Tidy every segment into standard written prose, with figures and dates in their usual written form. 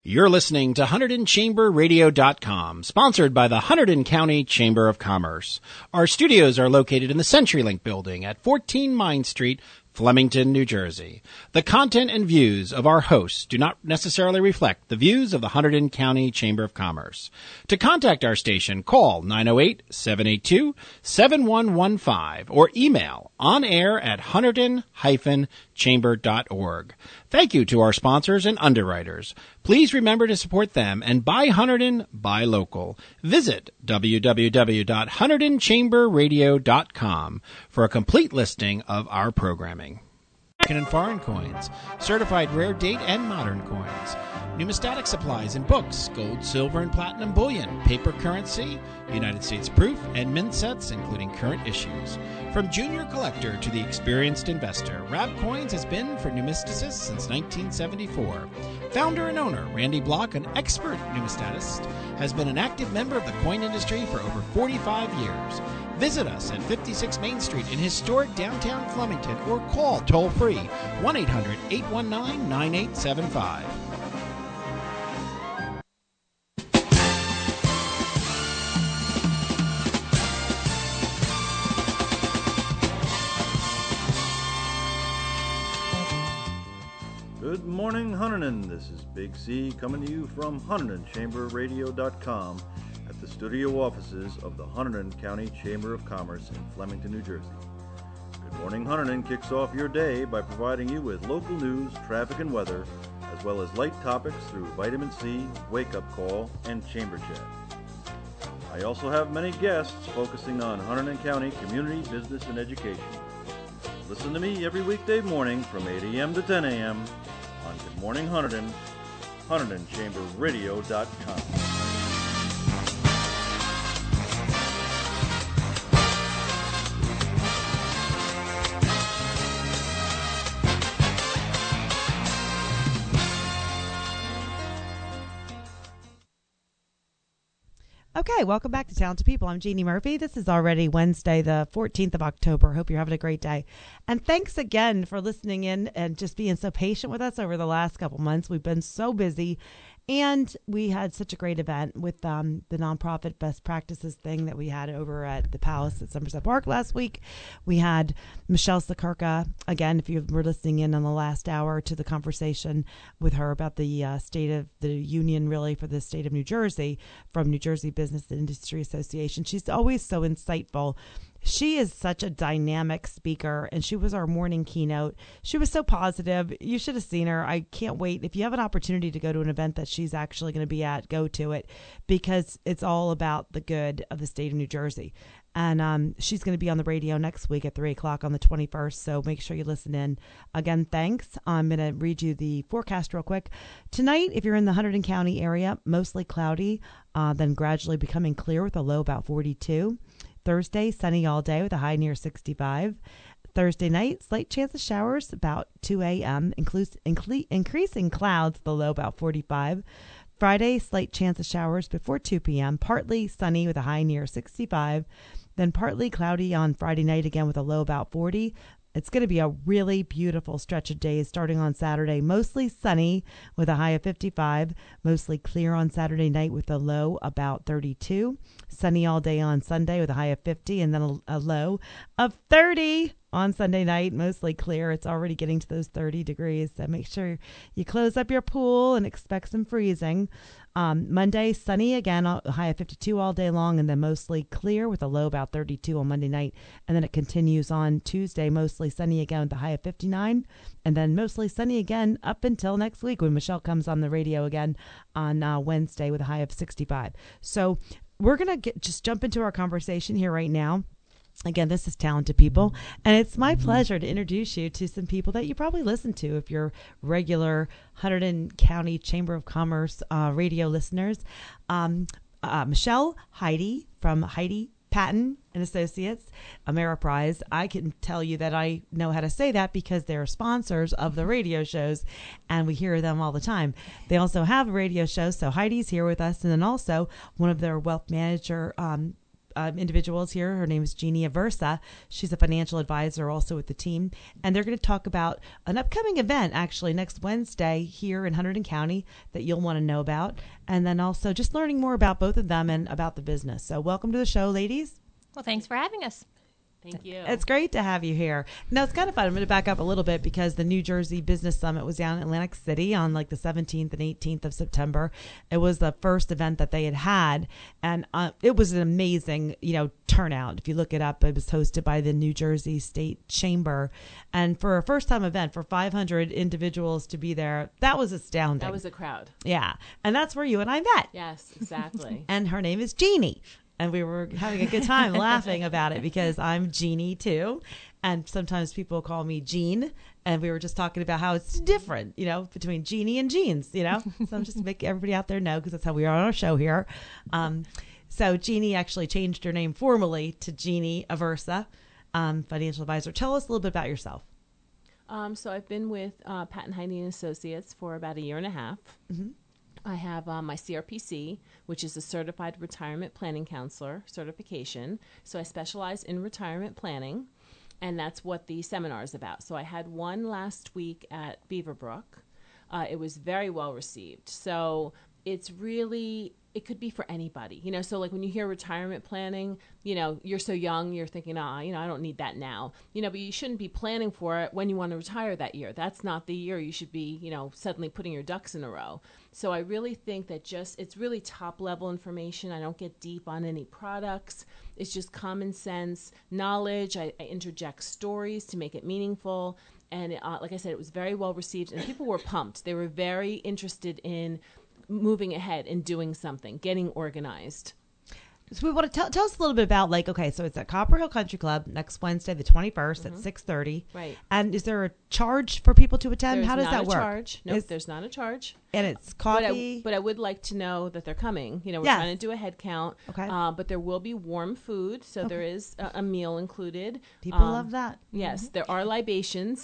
You're listening to HunterdonChamberRadio.com, sponsored by the Hunterdon County Chamber of Commerce. Our studios are located in the CenturyLink building at 14 Mine Street, Flemington, New Jersey. The content and views of our hosts do not necessarily reflect the views of the Hunterdon County Chamber of Commerce. To contact our station, call 908-782-7115 or email onair@hunterdon-chamber.org. Thank you to our sponsors and underwriters. Please remember to support them and buy Hunterdon, buy local. Visit www.HunterdonChamberRadio.com for a complete listing of our programming. American and foreign coins, certified rare date and modern coins, numismatic supplies and books, gold, silver, and platinum bullion, paper currency, United States proof, and mint sets, including current issues. From junior collector to the experienced investor, Rab Coins has been for numisticists since 1974. Founder and owner Randy Block, an expert numismatist, has been an active member of the coin industry for over 45 years. Visit us at 56 Main Street in historic downtown Flemington or call toll-free 1-800-819-9875. Good morning, Hunterdon. This is Big C coming to you from HunterdonChamberRadio.com at the studio offices of the Hunterdon County Chamber of Commerce in Flemington, New Jersey. Good morning, Hunterdon kicks off your day by providing you with local news, traffic, and weather, as well as light topics through Vitamin C, Wake Up Call, and Chamber Chat. I also have many guests focusing on Hunterdon County community, business, and education. Listen to me every weekday morning from 8 a.m. to 10 a.m. on Good Morning Hunterdon, HunterdonChamberRadio.com. Okay, welcome back to Talented People. I'm Jeannie Murphy. This is already Wednesday, the 14th of October. Hope you're having a great day. And thanks again for listening in and just being so patient with us over the last couple months. We've been so busy, and we had such a great event with the nonprofit best practices thing that we had over at the Palace at Somerset Park last week. We had Michelle Sakurka, again, if you were listening in on the last hour to the conversation with her about the state of the union, really, for the state of New Jersey from New Jersey Business and Industry Association. She's always so insightful. She is such a dynamic speaker, and she was our morning keynote. She was so positive. You should have seen her. I can't wait. If you have an opportunity to go to an event that she's actually going to be at, go to it, because it's all about the good of the state of New Jersey. And she's going to be on the radio next week at 3 o'clock on the 21st, so make sure you listen in. Again, thanks. I'm going to read you the forecast real quick. Tonight, if you're in the Hunterdon County area, mostly cloudy, then gradually becoming clear with a low about 42. Thursday, sunny all day with a high near 65. Thursday night, slight chance of showers about 2 a.m., increasing clouds, the low about 45. Friday, slight chance of showers before 2 p.m., partly sunny with a high near 65. Then partly cloudy on Friday night again with a low about 40. It's going to be a really beautiful stretch of days starting on Saturday. Mostly sunny with a high of 55. Mostly clear on Saturday night with a low about 32. Sunny all day on Sunday with a high of 50 and then a low of 30 on Sunday night. Mostly clear. It's already getting to those 30 degrees. So make sure you close up your pool and expect some freezing. Monday, sunny again, a high of 52 all day long, and then mostly clear with a low about 32 on Monday night. And then it continues on Tuesday, mostly sunny again with a high of 59, and then mostly sunny again up until next week when Michelle comes on the radio again on Wednesday with a high of 65. So we're going to just jump into our conversation here right now. Again, this is Talented People, and it's my pleasure to introduce you to some people that you probably listen to if you're regular Hunterdon County Chamber of Commerce radio listeners. Michelle Heidi from Heidi Patton and Associates, Ameriprise. I can tell you that I know how to say that because they're sponsors of the radio shows, and we hear them all the time. They also have a radio show, so Heidi's here with us, and then also one of their wealth manager individuals here. Her name is Jeannie Aversa. She's a financial advisor also with the team. And they're going to talk about an upcoming event, actually, next Wednesday here in Hunterdon County that you'll want to know about. And then also just learning more about both of them and about the business. So welcome to the show, ladies. Well, thanks for having us. Thank you. It's great to have you here. Now, it's kind of fun. I'm going to back up a little bit because the New Jersey Business Summit was down in Atlantic City on like the 17th and 18th of September. It was the first event that they had, and it was an amazing, turnout. If you look it up, it was hosted by the New Jersey State Chamber, and for a first-time event, for 500 individuals to be there, that was astounding. That was a crowd. Yeah, and that's where you and I met. Yes, exactly. And her name is Jeannie. And we were having a good time laughing about it because I'm Jeannie too. And sometimes people call me Jean. And we were just talking about how it's different, between Jeannie and jeans, So I'm just making everybody out there know because that's how we are on our show here. So Jeannie actually changed her name formally to Jeannie Aversa, financial advisor. Tell us a little bit about yourself. So I've been with Pat & Heine & Associates for about a year and a half. Mm-hmm. I have my CRPC, which is a Certified Retirement Planning Counselor certification. So I specialize in retirement planning, and that's what the seminar is about. So I had one last week at Beaverbrook. It was very well received. So it's really, it could be for anybody, so like when you hear retirement planning, you're so young, you're thinking, I don't need that now, but you shouldn't be planning for it when you want to retire that year. That's not the year you should be, suddenly putting your ducks in a row. So I really think that it's really top level information. I don't get deep on any products. It's just common sense knowledge. I interject stories to make it meaningful. And like I said, it was very well received and people were pumped. They were very interested in moving ahead and doing something, getting organized. So we want to tell us a little bit about so it's at Copper Hill Country Club next Wednesday, the 21st at 6:30. Right. And is there a charge for people to attend? How does that work? Charge. Nope, there's not a charge. And it's coffee. But I would like to know that they're coming. We're trying to do a head count. Okay. But there will be warm food, so there is a meal included. People love that. Yes, there are libations.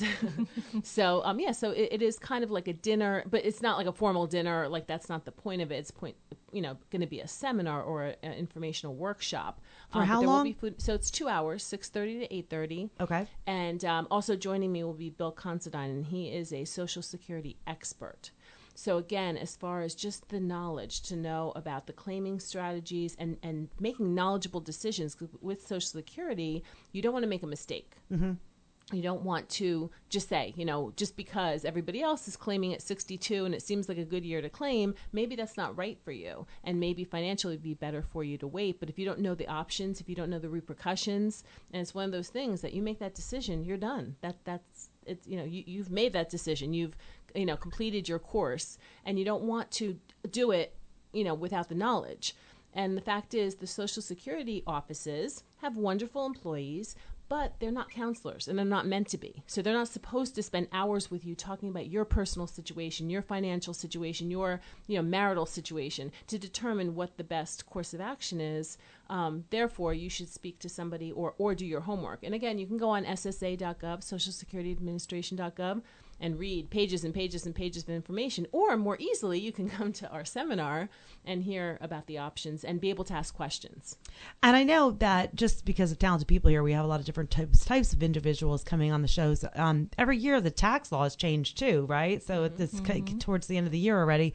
So so it is kind of like a dinner, but it's not like a formal dinner. Like that's not the point of it. It's going to be a seminar or an informational workshop. For how long? Will be food. So it's 2 hours, 6:30 to 8:30. Okay. And also joining me will be Bill Considine, and he is a Social Security expert. So again, as far as just the knowledge to know about the claiming strategies and making knowledgeable decisions, 'cause with Social Security, you don't want to make a mistake. Mm-hmm. You don't want to just say, just because everybody else is claiming at 62 and it seems like a good year to claim, maybe that's not right for you. And maybe financially it'd be better for you to wait. But if you don't know the options, if you don't know the repercussions, and it's one of those things that you make that decision, you're done. That's it's you've made that decision. You've completed your course, and you don't want to do it without the knowledge. And the fact is, the Social Security offices have wonderful employees, but they're not counselors, and they're not meant to be. So they're not supposed to spend hours with you talking about your personal situation, your financial situation, your marital situation to determine what the best course of action is. Therefore, you should speak to somebody or do your homework. And again, you can go on SSA.gov, Social Security Administration.gov, and read pages and pages and pages of information. Or more easily, you can come to our seminar and hear about the options and be able to ask questions. And I know that just because of talented people here, we have a lot of different types of individuals coming on the shows. Every year, the tax law has changed too, right? So this towards the end of the year already,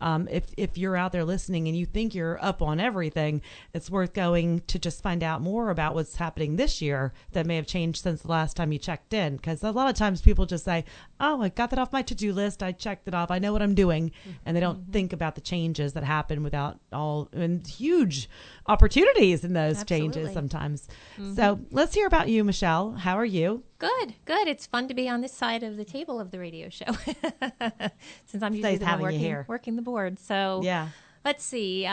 if you're out there listening and you think you're up on everything, it's worth going to just find out more about what's happening this year that may have changed since the last time you checked in. Because a lot of times people just say, oh, I got that off my to-do list. I checked it off. I know what I'm doing. And they don't think about the changes that happen without and huge opportunities in those changes sometimes. So let's hear about you, Michelle. How are you? Good. It's fun to be on this side of the table of the radio show since I'm usually the one working the board. So yeah. Let's see.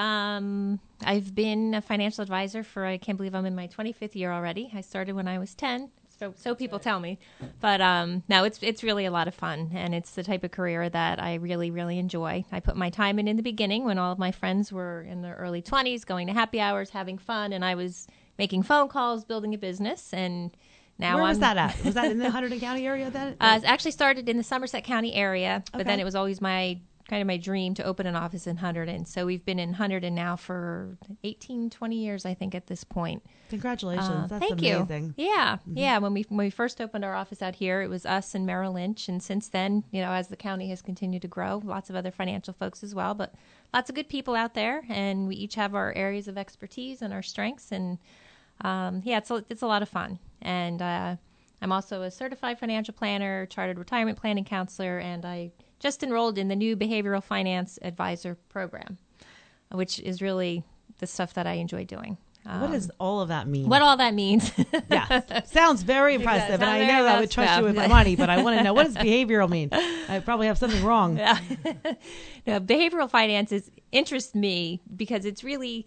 I've been a financial advisor for, I can't believe I'm in my 25th year already. I started when I was 10. So people tell me. But no, it's really a lot of fun. And it's the type of career that I really, really enjoy. I put my time in the beginning when all of my friends were in their early 20s, going to happy hours, having fun. And I was making phone calls, building a business. And now Where was that at? Was that in the Hunterdon County area then? It actually started in the Somerset County area. But then it was always my kind of my dream to open an office in Hunterdon. So we've been in Hunterdon now for 18, 20 years, I think, at this point. Congratulations. That's thank amazing. you. Yeah. Yeah. When we first opened our office out here, it was us and Merrill Lynch. And since then, as the county has continued to grow, lots of other financial folks as well, but lots of good people out there. And we each have our areas of expertise and our strengths. And it's a lot of fun. And I'm also a certified financial planner, chartered retirement planning counselor, and I just enrolled in the new behavioral finance advisor program, which is really the stuff that I enjoy doing. What does all of that mean? What all that means? Yeah, sounds very impressive, and I know I would trust you with my money, but I want to know, what does behavioral mean? I probably have something wrong. Yeah. No, behavioral finance interests me because it's really,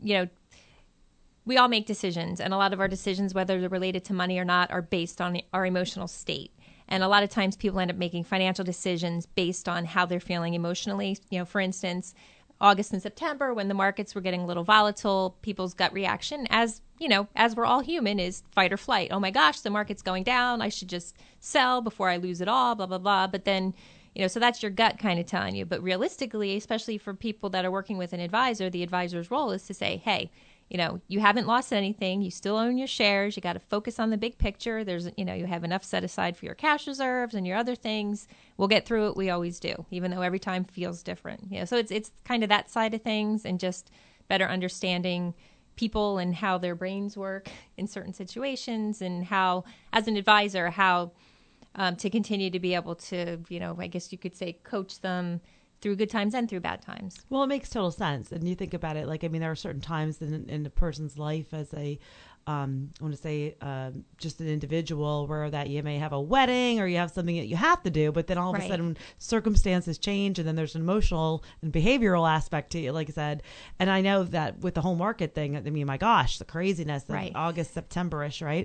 we all make decisions, and a lot of our decisions, whether they're related to money or not, are based on our emotional state. And a lot of times people end up making financial decisions based on how they're feeling emotionally. For instance, August and September, when the markets were getting a little volatile, people's gut reaction, as we're all human, is fight or flight. Oh my gosh, the market's going down. I should just sell before I lose it all, blah, blah, blah. But then, so that's your gut kind of telling you. But realistically, especially for people that are working with an advisor, the advisor's role is to say, hey, you haven't lost anything. You still own your shares. You got to focus on the big picture. There's, you have enough set aside for your cash reserves and your other things. We'll get through it. We always do, even though every time feels different. So it's kind of that side of things, and just better understanding people and how their brains work in certain situations, and how, as an advisor, how to continue to be able to, I guess you could say, coach them through good times and through bad times. Well, it makes total sense. And you think about it, there are certain times in a person's life as I want to say, just an individual, where that you may have a wedding or you have something that you have to do, but then all of a sudden circumstances change, and then there's an emotional and behavioral aspect to it, like I said. And I know that with the whole market thing, my gosh, the craziness of August, September-ish, right?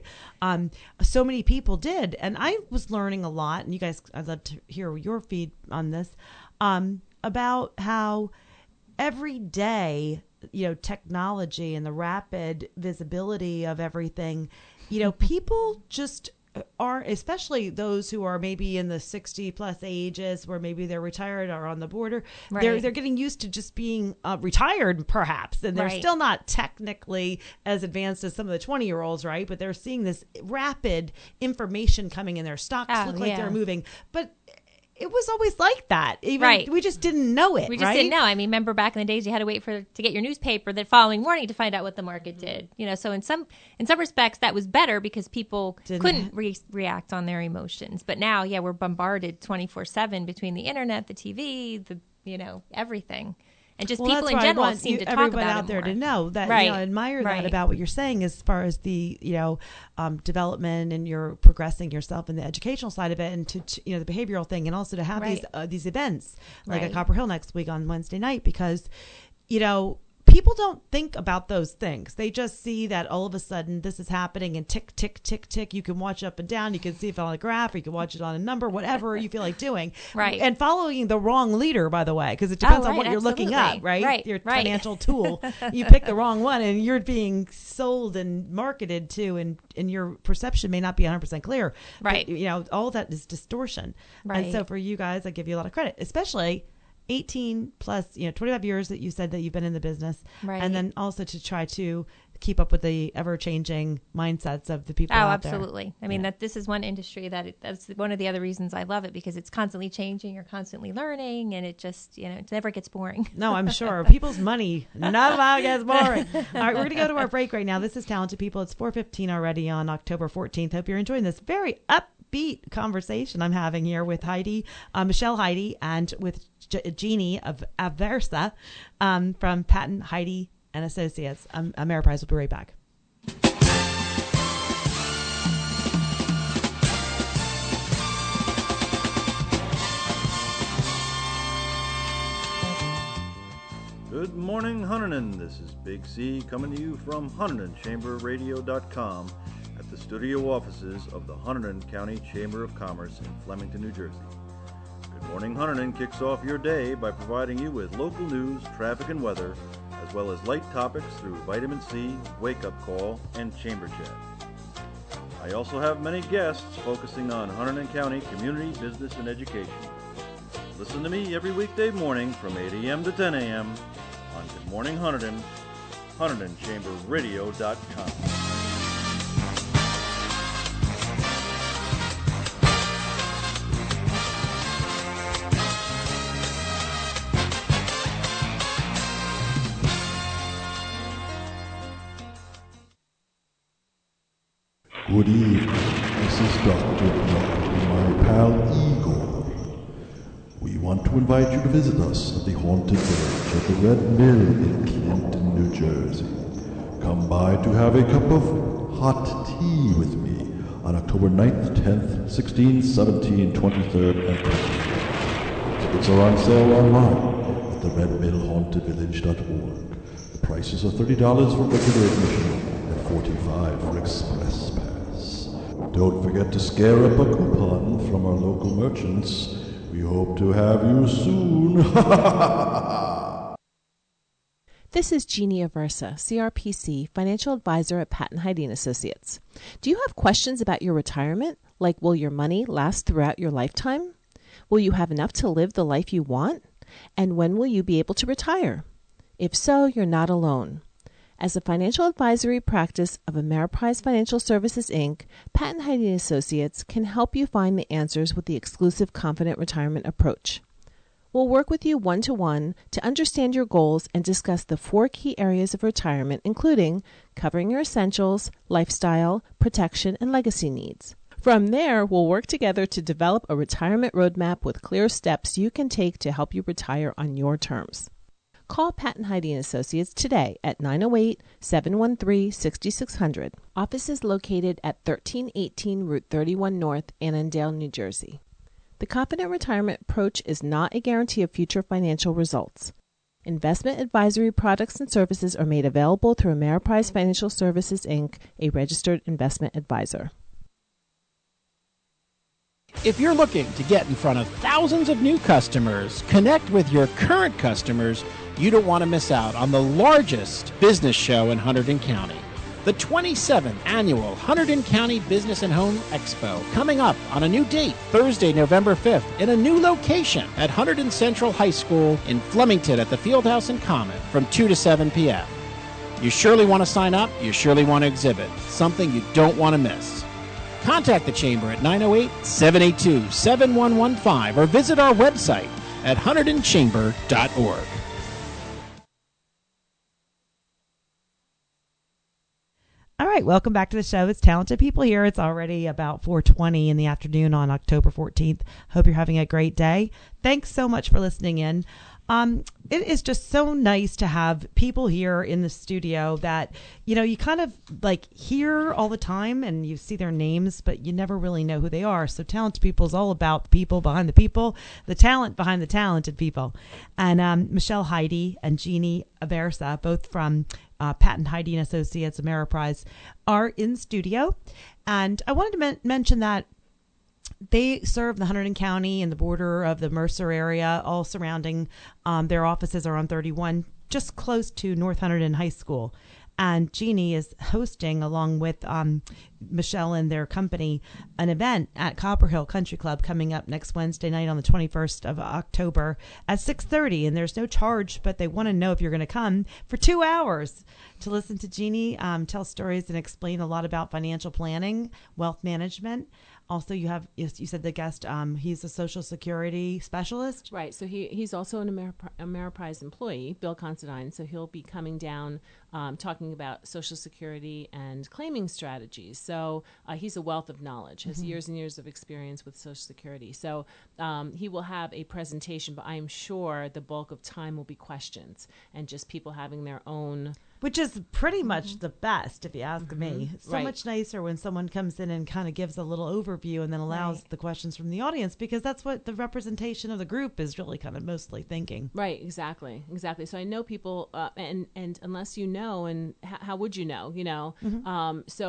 So many people did. And I was learning a lot, and you guys, I'd love to hear your feed on this, about how every day, technology and the rapid visibility of everything, people just are, especially those who are maybe in the 60 plus ages, where maybe they're retired or on the border, they're getting used to just being retired, perhaps, and they're still not technically as advanced as some of the 20-year-olds, right? But they're seeing this rapid information coming in. Their stocks look like they're moving, but it was always like that. We just didn't know it. We just didn't know. Remember back in the days, you had to wait to get your newspaper the following morning to find out what the market did. So in some respects that was better because people couldn't react on their emotions. But now, we're bombarded 24/7 between the internet, the TV, everything. And just people in general seem to talk about it more. Everyone out there to know that, I admire that about what you're saying as far as the, development, and you're progressing yourself in the educational side of it, and to the behavioral thing, and also to have these events like at Copper Hill next week on Wednesday night, because, people don't think about those things. They just see that all of a sudden this is happening, and tick, tick, tick, tick. You can watch up and down. You can see it on a graph, or you can watch it on a number, whatever you feel like doing. Right. And following the wrong leader, by the way, because it depends on what you're looking up, right? Your financial tool. You pick the wrong one, and you're being sold and marketed to, and your perception may not be 100% clear. Right. But, all that is distortion. Right. And so for you guys, I give you a lot of credit, especially 18 plus, 25 years that you said that you've been in the business. Right. And then also to try to keep up with the ever-changing mindsets of the people out there. Oh, absolutely. That this is one industry that's one of the other reasons I love it, because it's constantly changing. You're constantly learning, and it just, it never gets boring. No, I'm sure. People's money never gets boring. All right, we're going to go to our break right now. This is Talented People. It's 4:15 already on October 14th. Hope you're enjoying this very upbeat conversation I'm having here with Michelle Heide, and with Jeannie of Aversa from Patton Heide and Associates. Ameriprise will be right back. Good morning, Hunterdon. This is Big C coming to you from HunterdonChamberRadio.com at the studio offices of the Hunterdon County Chamber of Commerce in Flemington, New Jersey. Good Morning Hunterdon kicks off your day by providing you with local news, traffic, and weather, as well as light topics through Vitamin C, Wake Up Call, and Chamber Chat. I also have many guests focusing on Hunterdon County community, business, and education. Listen to me every weekday morning from 8 a.m. to 10 a.m. on Good Morning Hunterdon, HunterdonChamberRadio.com. Good evening, this is Dr. Blood and my pal Igor. We want to invite you to visit us at the haunted village at the Red Mill in Clinton, New Jersey. Come by to have a cup of hot tea with me on October 9th, 10th, 16th, 17th, 23rd, and 24th. Tickets are on sale online at the redmillhauntedvillage.org. The prices are $30 for regular admission and $45 for express pass. Don't forget to scare up a coupon from our local merchants. We hope to have you soon. This is Jeannie Aversa, CRPC, Financial Advisor at Patton Hyde & Associates. Do you have questions about your retirement, like will your money last throughout your lifetime? Will you have enough to live the life you want? And when will you be able to retire? If so, you're not alone. As a financial advisory practice of Ameriprise Financial Services, Inc., Patton Hyde & Associates can help you find the answers with the exclusive Confident Retirement approach. We'll work with you one-to-one to understand your goals and discuss the 4 key areas of retirement, including covering your essentials, lifestyle, protection, and legacy needs. From there, we'll work together to develop a retirement roadmap with clear steps you can take to help you retire on your terms. Call Patton Hyde & Associates today at 908-713-6600. Office is located at 1318 Route 31 North, Annandale, New Jersey. The Confident Retirement approach is not a guarantee of future financial results. Investment advisory products and services are made available through Ameriprise Financial Services, Inc., a registered investment advisor. If you're looking to get in front of thousands of new customers, connect with your current customers, you don't want to miss out on the largest business show in Hunterdon County. The 27th Annual Hunterdon County Business and Home Expo, coming up on a new date, Thursday, November 5th, in a new location at Hunterdon Central High School in Flemington at the Fieldhouse and Common from 2 to 7 p.m. You surely want to sign up. You surely want to exhibit. Something you don't want to miss. Contact the Chamber at 908-782-7115 or visit our website at HunterdonChamber.org. All right, welcome back to the show. It's Talented People here. It's already about 4:20 in the afternoon on October 14th. Hope you're having a great day. Thanks so much for listening in. It is just so nice to have people here in the studio that, you know, you kind of like hear all the time and you see their names, but you never really know who they are. So Talented People is all about the people behind the people, the talent behind the talented people. And Michelle Heide and Jeannie Aversa, both from Patton Hyde & Associates, Ameriprise, are in studio. And I wanted to mention that they serve the Hunterdon County and the border of the Mercer area, all surrounding. Their offices are on 31, just close to North Hunterdon High School. And Jeannie is hosting, along with Michelle and their company, an event at Copper Hill Country Club coming up next Wednesday night on the 21st of October at 6:30. And there's no charge, but they want to know if you're going to come for 2 hours to listen to Jeannie tell stories and explain a lot about financial planning, wealth management. Also, you said the guest, he's a Social Security specialist. Right. So he's also an Ameriprise employee, Bill Considine. So he'll be coming down talking about Social Security and claiming strategies. So he's a wealth of knowledge, has years and years of experience with Social Security. So he will have a presentation, but I'm sure the bulk of time will be questions and just people having their own. Which is pretty much the best, if you ask me. It's so Right. much nicer when someone comes in and kind of gives a little overview and then allows the questions from the audience, because that's what the representation of the group is really kind of mostly thinking. Right, exactly. So I know people, and unless you know, and how would you know, So,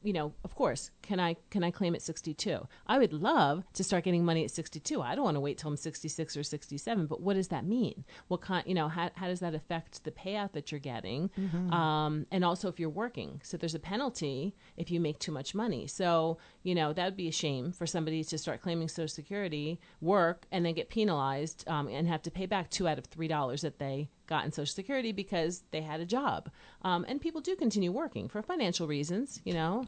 of course, can I claim at 62? I would love to start getting money at 62. I don't want to wait till I'm 66 or 67. But what does that mean? What kind, how does that affect the payout that you're getting? And also if you're working. So there's a penalty if you make too much money. So, that would be a shame for somebody to start claiming Social Security, work, and then get penalized and have to pay back $2 out of $3 that they got in Social Security because they had a job. And people do continue working for financial reasons,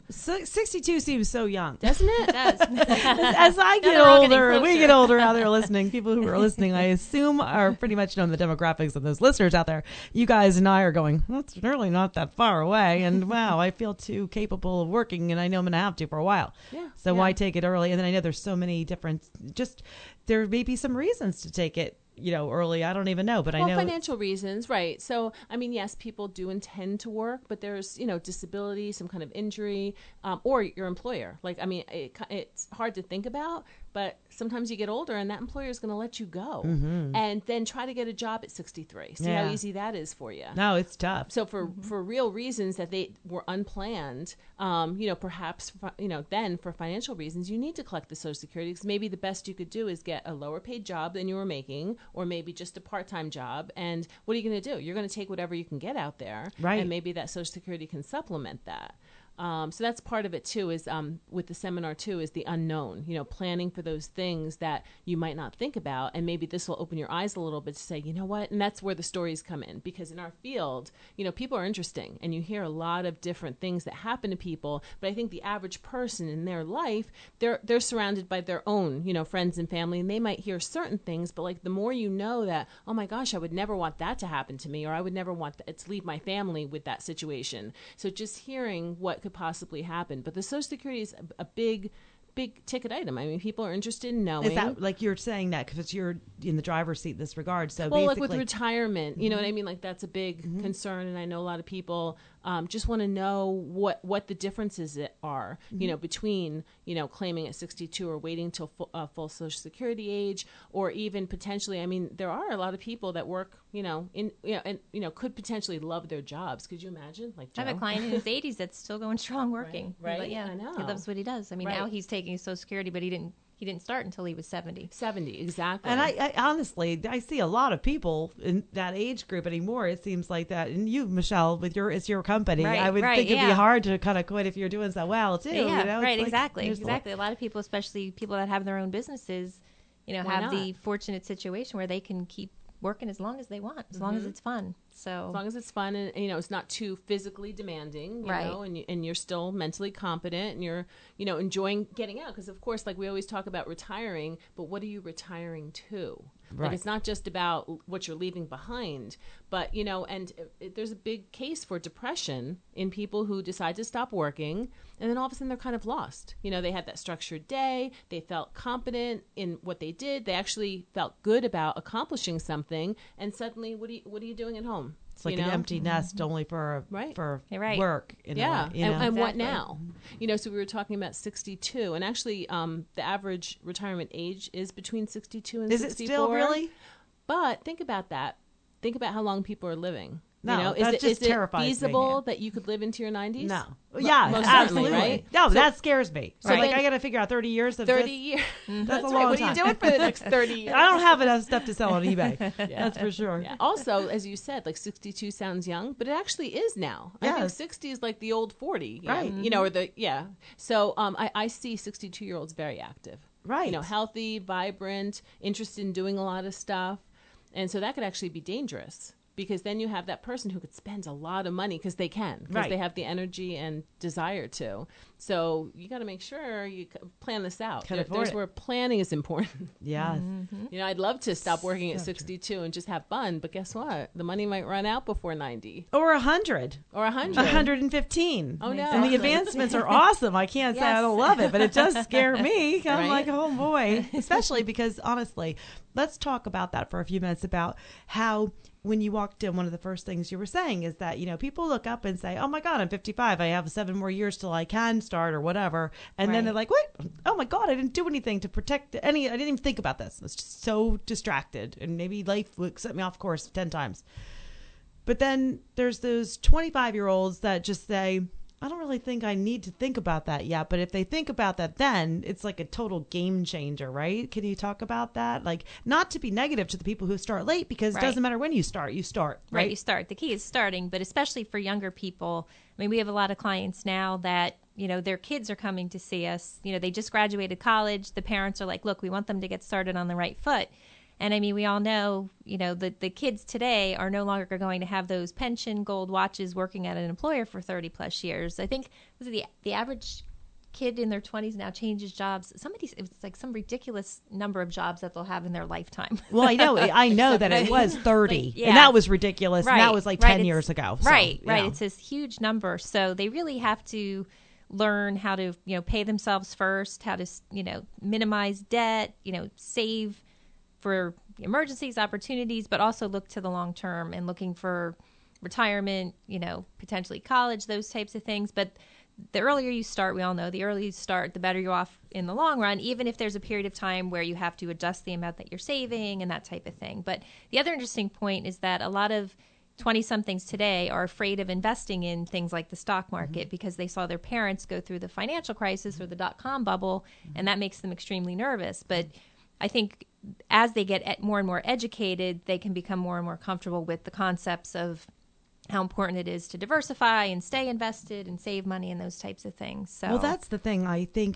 62 seems so young. Doesn't it? It does. As I get they're all getting older, we closer. get older out there listening. People who are listening, I assume, are pretty much knowing the demographics of those listeners out there. You guys and I are going, that's really not that far away. And wow, I feel too capable of working, and I know I'm going to have to for a while. Yeah. So why take it early? And then I know there's so many different, there may be some reasons to take it early. I don't even know, but I know financial reasons, right? So, yes, people do intend to work, but there's, disability, some kind of injury, or your employer. It's hard to think about, but sometimes you get older and that employer is going to let you go and then try to get a job at 63. See how easy that is for you. No, it's tough. So for real reasons that they were unplanned, perhaps, then for financial reasons, you need to collect the Social Security because maybe the best you could do is get a lower paid job than you were making, or maybe just a part-time job. And what are you going to do? You're going to take whatever you can get out there. Right. And maybe that Social Security can supplement that. So that's part of it too, is with the seminar too, is the unknown, planning for those things that you might not think about. And maybe this will open your eyes a little bit to say, you know what? And that's where the stories come in, because in our field, people are interesting and you hear a lot of different things that happen to people. But I think the average person in their life, they're surrounded by their own, friends and family, and they might hear certain things, but like the more that, oh my gosh, I would never want that to happen to me, or I would never want to leave my family with that situation. So just hearing what could possibly happen. But the Social Security is a big ticket item. I mean, people are interested in knowing. Is that like you're saying that because you're in the driver's seat in this regard? So well, basically, like with retirement, you know what I mean? Like that's a big concern, and I know a lot of people just want to know what the differences are, between claiming at 62 or waiting till full Social Security age, or even potentially. I mean, there are a lot of people that work, could potentially love their jobs. Could you imagine? Like Joe? I have a client in his 80s that's still going strong working. Right? But yeah, I know. he loves what he does. I mean, now he's taking Social Security, but he didn't start until he was 70. 70, exactly. And I honestly, I see a lot of people in that age group anymore. It seems like that. And you, Michelle, it's your company. Right, I would think it'd be hard to kind of quit if you're doing so well too. Yeah, right, It's exactly. like, A lot of people, especially people that have their own businesses, have the fortunate situation where they can keep working as long as they want, as long as it's fun. So as long as it's fun and it's not too physically demanding, you know, and you're still mentally competent and you're enjoying getting out, because of course, like we always talk about retiring, but what are you retiring to? Right. Like it's not just about what you're leaving behind, but and there's a big case for depression in people who decide to stop working, and then all of a sudden they're kind of lost. They had that structured day, they felt competent in what they did, they actually felt good about accomplishing something, and suddenly what are you doing at home? It's like an empty nest only for work. And what now? So we were talking about 62, and actually the average retirement age is between 62 and 64. Is it still really? But think about that. Think about how long people are living. No, is that just terrifies it feasible me. that you could live into your 90s? No. Yeah, most absolutely. certainly, right? No, that scares me. So Right. I got to figure out 30 years of 30 this. years. That's a right. long What time. are you doing for the next 30 years? I don't have enough stuff to sell on eBay. That's for sure. Yeah. Also, as you said, like 62 sounds young, but it actually is now. I think 60 is like the old 40. Right. So I see 62-year-olds very active. Right. Healthy, vibrant, interested in doing a lot of stuff. And so that could actually be dangerous, because then you have that person who could spend a lot of money because they can, because they have the energy and desire to. So you got to make sure you plan this out. There's where planning is important. Yes. I'd love to stop working at 62 and just have fun, but guess what? The money might run out before 90. Or 100. Or 100. 115. Oh, no. And the advancements are awesome. I can't say I don't love it, but it does scare me. I'm like, oh, boy. Especially because, honestly, let's talk about that for a few minutes, about how when you walked in, one of the first things you were saying is that, people look up and say, oh, my God, I'm 55. I have 7 more years till I can start or whatever. And then they're like, what? Oh, my God, I didn't do anything to protect I didn't even think about this. I was just so distracted. And maybe life would set me off course 10 times. But then there's those 25-year-olds that just say, I don't really think I need to think about that yet. But if they think about that, then it's like a total game changer, right? Can you talk about that? Like, not to be negative to the people who start late, because it doesn't matter when you start, right? You start. The key is starting, but especially for younger people. I mean, we have a lot of clients now that, their kids are coming to see us. They just graduated college. The parents are like, look, we want them to get started on the right foot. And I mean, we all know, the kids today are no longer going to have those pension gold watches working at an employer for 30 plus years. I think the average kid in their 20s now changes jobs. It's like some ridiculous number of jobs that they'll have in their lifetime. Well, I know that it was 30, and that was ridiculous. And that was like 10 years ago. So, right. It's this huge number. So they really have to learn how to, pay themselves first, how to, minimize debt, save for emergencies, opportunities, but also look to the long term and looking for retirement, potentially college, those types of things. But the earlier you start, we all know, the earlier you start, the better you're off in the long run, even if there's a period of time where you have to adjust the amount that you're saving and that type of thing. But the other interesting point is that a lot of 20-somethings today are afraid of investing in things like the stock market because they saw their parents go through the financial crisis or the dot-com bubble, and that makes them extremely nervous. But I think as they get more and more educated, they can become more and more comfortable with the concepts of how important it is to diversify and stay invested and save money and those types of things. So, well, that's the thing. I think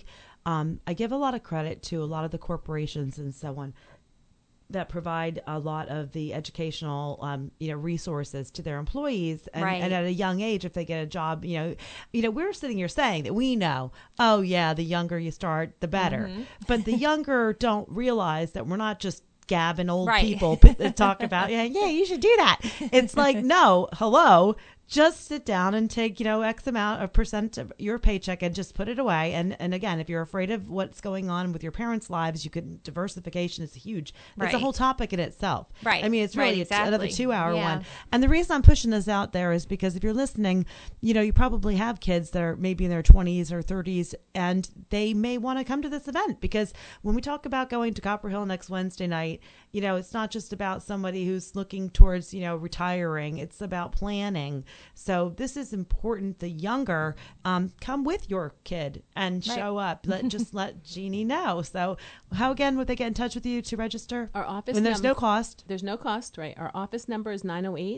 I give a lot of credit to a lot of the corporations and so on that provide a lot of the educational, resources to their employees. And, and at a young age, if they get a job, we're sitting here saying that we know, oh yeah, the younger you start, the better. But the younger don't realize that we're not just gabbing old people talk about, yeah, you should do that. It's like, no, hello, just sit down and take, X amount of percent of your paycheck and just put it away. And again, if you're afraid of what's going on with your parents' lives, diversification is huge. It's a whole topic in itself. Right. I mean, it's really another 2-hour Yeah. one. And the reason I'm pushing this out there is because if you're listening, you probably have kids that are maybe in their 20s or 30s, and they may want to come to this event, because when we talk about going to Copper Hill next Wednesday night, it's not just about somebody who's looking towards, retiring. It's about planning. So this is important. The younger, come with your kid and show up. Just let Jeannie know. So how, again, would they get in touch with you to register? Our office And there's no cost. There's no cost, right? Our office number is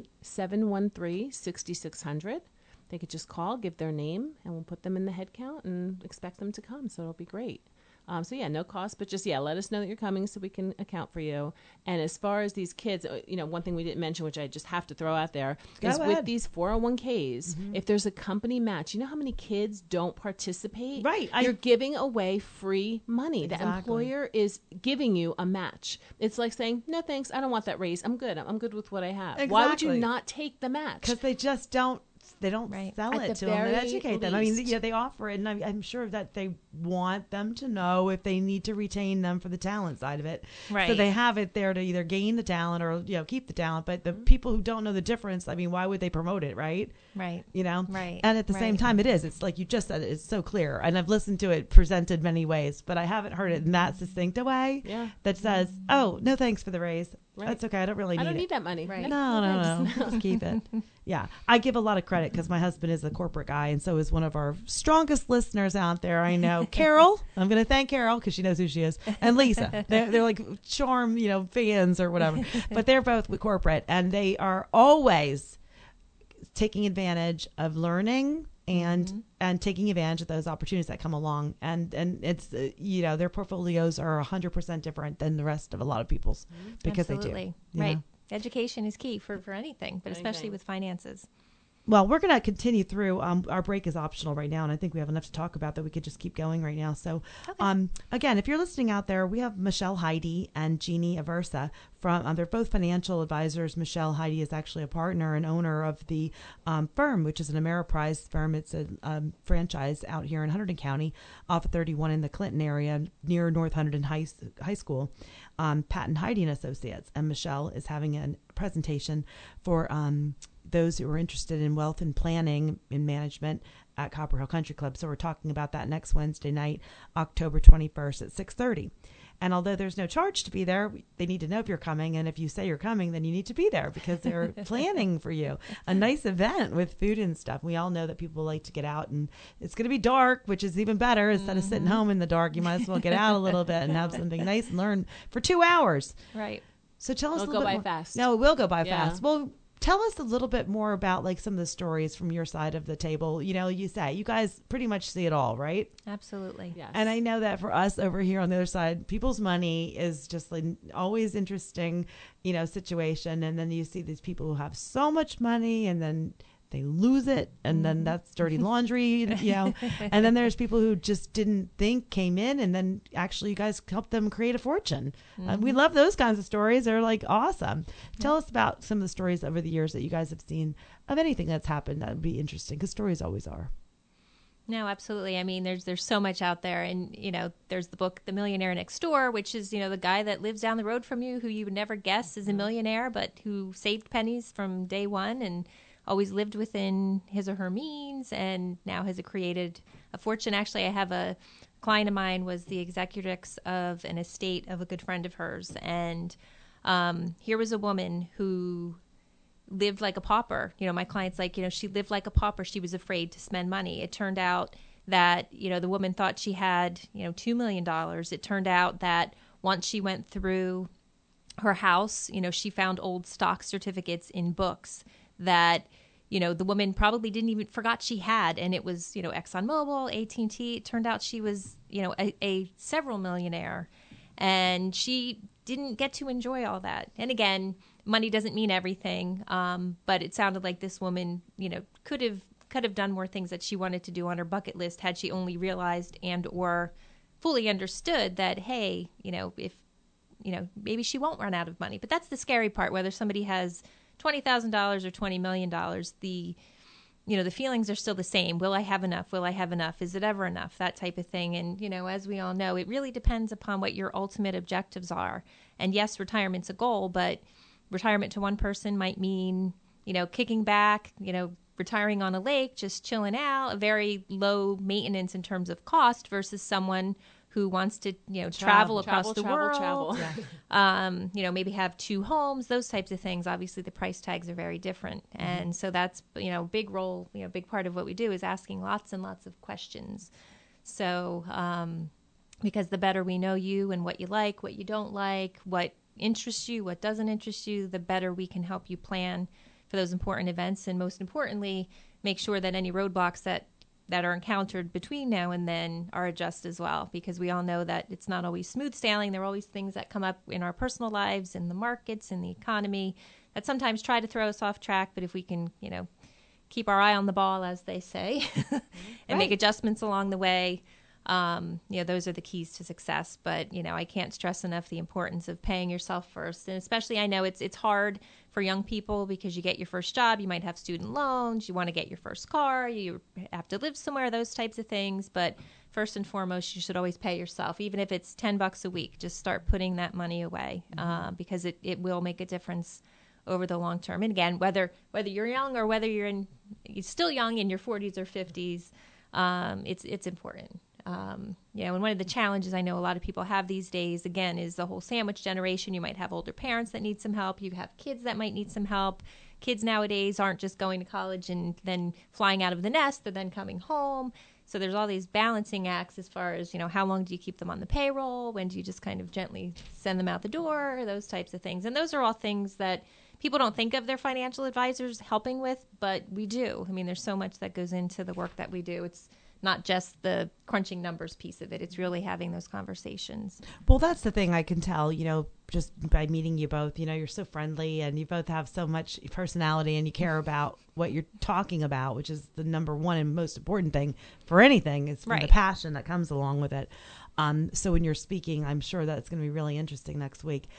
908-713-6600. They could just call, give their name, and we'll put them in the head count and expect them to come. So it'll be great. So no cost, but just, let us know that you're coming so we can account for you. And as far as these kids, one thing we didn't mention, which I just have to throw out there, is with these 401ks, if there's a company match, you know how many kids don't participate? Right. You're giving away free money. Exactly. The employer is giving you a match. It's like saying, no, thanks, I don't want that raise. I'm good. I'm good with what I have. Exactly. Why would you not take the match? Because they just don't. They don't sell At it the to them and very educate them. I mean, least. they offer it, and I'm sure that they want them to know if they need to retain them for the talent side of it. Right. So they have it there to either gain the talent or keep the talent. But the people who don't know the difference, I mean, why would they promote it, right? Right. Right. And at the same time, it's like you just said, it's so clear. And I've listened to it presented many ways, but I haven't heard it in that succinct a way that says, oh, no thanks for the raise. Right. That's okay. I don't really need it. I don't need that money. Right. No. Just keep it. Yeah. I give a lot of credit because my husband is a corporate guy, and so is one of our strongest listeners out there. I know. Carol. I'm going to thank Carol because she knows who she is. And Lisa. They're like charm, fans or whatever. But they're both with corporate, and they are always taking advantage of learning and taking advantage of those opportunities that come along. And it's, their portfolios are 100% different than the rest of a lot of people's because Absolutely. they do. Right. Education is key for anything, but especially with finances. Well, we're going to continue through. Our break is optional right now, and I think we have enough to talk about that we could just keep going right now. So, again, if you're listening out there, we have Michelle Heidi and Jeannie Aversa from. They're both financial advisors. Michelle Heidi is actually a partner and owner of the firm, which is an Ameriprise firm. It's a franchise out here in Hunterdon County, off of 31 in the Clinton area, near North Hunterdon High School. Patton Heidi and Associates, and Michelle is having a presentation for those who are interested in wealth and planning and management at Copper Hill Country Club. So we're talking about that next Wednesday night, October 21st at 6:30. And although there's no charge to be there, they need to know if you're coming. And if you say you're coming, then you need to be there because they're planning for you a nice event with food and stuff. We all know that people like to get out, and it's going to be dark, which is even better. Instead of sitting home in the dark, you might as well get out a little bit and have something nice and learn for 2 hours. Right. So tell us It'll a go little by bit more. fast. No, it will go by Yeah. fast. Well, tell us a little bit more about like some of the stories from your side of the table. You know, you say you guys pretty much see it all, right? Absolutely. Yes. And I know that for us over here on the other side, people's money is just like always interesting, you know, situation. And then you see these people who have so much money and then they lose it. And then that's dirty laundry, you know, and then there's people who just didn't think came in and then actually you guys helped them create a fortune. We love those kinds of stories. They're like awesome. Tell us about some of the stories over the years that you guys have seen of anything that's happened. That would be interesting because stories always are. No, absolutely. I mean, there's so much out there, and you know, there's the book The Millionaire Next Door, which is, you know, the guy that lives down the road from you who you would never guess is a millionaire, but who saved pennies from day one and always lived within his or her means, and now has created a fortune. Actually, I have a client of mine was the executrix of an estate of a good friend of hers, and here was a woman who lived like a pauper. You know, my client's like, you know, she lived like a pauper. She was afraid to spend money. It turned out that, you know, the woman thought she had, you know, $2 million. It turned out that once she went through her house, you know, she found old stock certificates in books that, you know, the woman probably didn't even forgot she had. And it was, you know, ExxonMobil, AT&T. It turned out she was, you know, a several millionaire. And she didn't get to enjoy all that. And again, money doesn't mean everything, but it sounded like this woman, you know, could have done more things that she wanted to do on her bucket list had she only realized and or fully understood that, hey, you know, if, you know, maybe she won't run out of money. But that's the scary part, whether somebody has $20,000 or $20 million, you know, the feelings are still the same. Will I have enough? Will I have enough? Is it ever enough? That type of thing. And, you know, as we all know, it really depends upon what your ultimate objectives are. And yes, retirement's a goal, but retirement to one person might mean, you know, kicking back, you know, retiring on a lake, just chilling out, a very low maintenance in terms of cost versus someone who wants to, you know, travel across the world, you know, maybe have 2 homes, those types of things. Obviously, the price tags are very different. And so that's, you know, big role, you know, big part of what we do is asking lots and lots of questions. So, because the better we know you and what you like, what you don't like, what interests you, what doesn't interest you, the better we can help you plan for those important events. And most importantly, make sure that any roadblocks that are encountered between now and then are adjusted as well, because we all know that it's not always smooth sailing. There are always things that come up in our personal lives, in the markets, in the economy, that sometimes try to throw us off track. But if we can, you know, keep our eye on the ball, as they say, and make adjustments along the way, you know, those are the keys to success. But, you know, I can't stress enough the importance of paying yourself first. And especially, I know it's hard for young people because you get your first job, you might have student loans, you want to get your first car, you have to live somewhere, those types of things. But first and foremost, you should always pay yourself, even if it's $10 a week. Just start putting that money away, because it will make a difference over the long term. And again, whether you're young or whether you're still young in your 40s or 50s, it's important. You know, and one of the challenges I know a lot of people have these days, again, is the whole sandwich generation. You might have older parents that need some help. You have kids that might need some help. Kids nowadays aren't just going to college and then flying out of the nest. They're then coming home. So there's all these balancing acts as far as, you know, how long do you keep them on the payroll? When do you just kind of gently send them out the door? Those types of things. And those are all things that people don't think of their financial advisors helping with, but we do. I mean, there's so much that goes into the work that we do. It's not just the crunching numbers piece of it. It's really having those conversations. Well, that's the thing I can tell, you know, just by meeting you both. You know, you're so friendly and you both have so much personality and you care about what you're talking about, which is the number one and most important thing for anything. It's the passion that comes along with it. So when you're speaking, I'm sure that's going to be really interesting next week.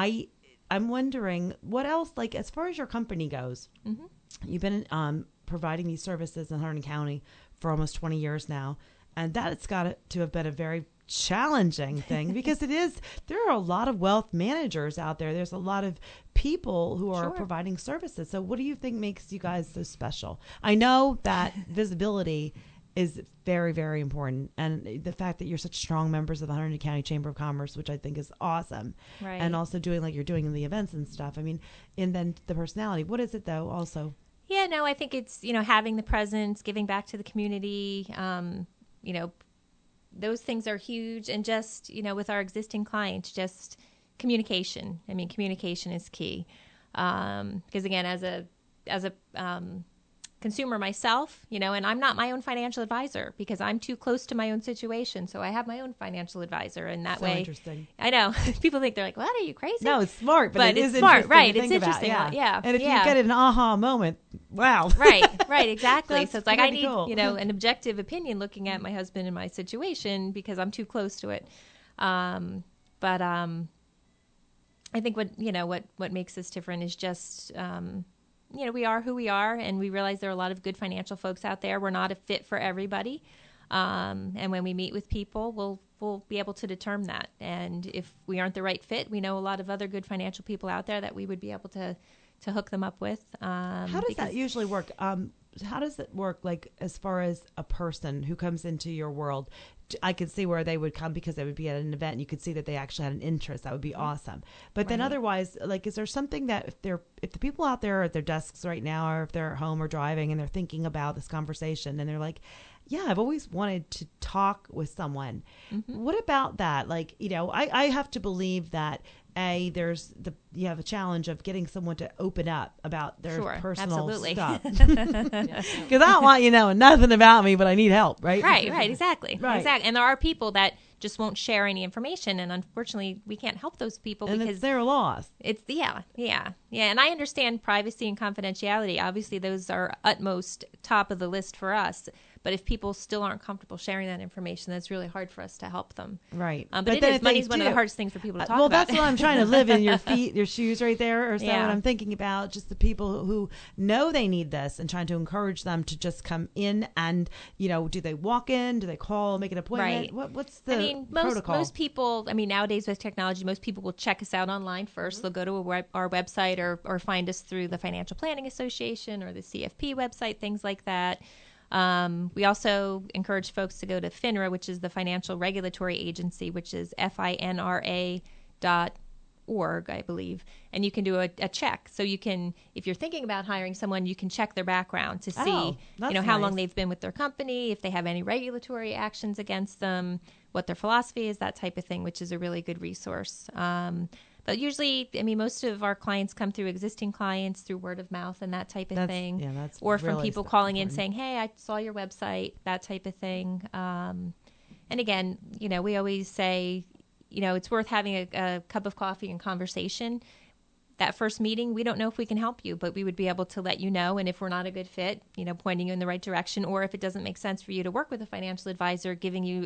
I'm wondering what else, like as far as your company goes, you've been providing these services in Hunterdon County for almost 20 years now. And that's got to have been a very challenging thing because there are a lot of wealth managers out there. There's a lot of people who are providing services. So what do you think makes you guys so special? I know that visibility is very, very important. And the fact that you're such strong members of the Hunterdon County Chamber of Commerce, which I think is awesome. Right. And also doing like you're doing in the events and stuff. I mean, and then the personality. What is it though also? Yeah, no, I think it's, having the presence, giving back to the community, those things are huge. And just, with our existing clients, just communication. I mean, communication is key. Because again, as a consumer myself, and I'm not my own financial advisor because I'm too close to my own situation. So I have my own financial advisor, and that way, interesting. I know people think they're like, "What, are you crazy?" No, it's smart, but it it's is smart, right? To It's think interesting, about, yeah. And if you get an aha moment, wow, right, exactly. So it's like I need, cool. an objective opinion looking at my husband and my situation because I'm too close to it. But I think what makes us different is just. We are who we are, and we realize there are a lot of good financial folks out there. We're not a fit for everybody. And when we meet with people, we'll be able to determine that. And if we aren't the right fit, we know a lot of other good financial people out there that we would be able to hook them up with. How does that usually work? How does it work, like, as far as a person who comes into your world? I could see where they would come because they would be at an event and you could see that they actually had an interest. That would be awesome. But then otherwise, like, is there something that if the people out there are at their desks right now, or if they're at home or driving and they're thinking about this conversation and they're like, yeah, I've always wanted to talk with someone. Mm-hmm. What about that? Like, I have to believe that you have a challenge of getting someone to open up about their personal stuff. Because I don't want you knowing nothing about me, but I need help, right? Right, exactly. Right. Exactly. And there are people that just won't share any information, and unfortunately, we can't help those people because it's their loss. It's yeah. And I understand privacy and confidentiality. Obviously, those are utmost top of the list for us. But if people still aren't comfortable sharing that information, that's really hard for us to help them. Right. But money's one of the hardest things for people to talk about. Well, that's what I'm trying to live in your shoes right there, or so. Yeah. What I'm thinking about, just the people who know they need this and trying to encourage them to just come in and, do they walk in? Do they call, make an appointment? Right. What's the protocol? Most people, nowadays with technology, most people will check us out online first. Mm-hmm. They'll go to our website or find us through the Financial Planning Association or the CFP website, things like that. We also encourage folks to go to FINRA, which is the Financial Regulatory Agency, which is FINRA.org, I believe. And you can do a check. So you can, if you're thinking about hiring someone, you can check their background to see, how long they've been with their company, if they have any regulatory actions against them, what their philosophy is, that type of thing, which is a really good resource. But usually, most of our clients come through existing clients, through word of mouth and that type of thing. Yeah, that's or from really people calling in saying, hey, I saw your website, that type of thing. And again, we always say, it's worth having a cup of coffee and conversation. That first meeting, we don't know if we can help you, but we would be able to let you know. And if we're not a good fit, pointing you in the right direction, or if it doesn't make sense for you to work with a financial advisor, giving you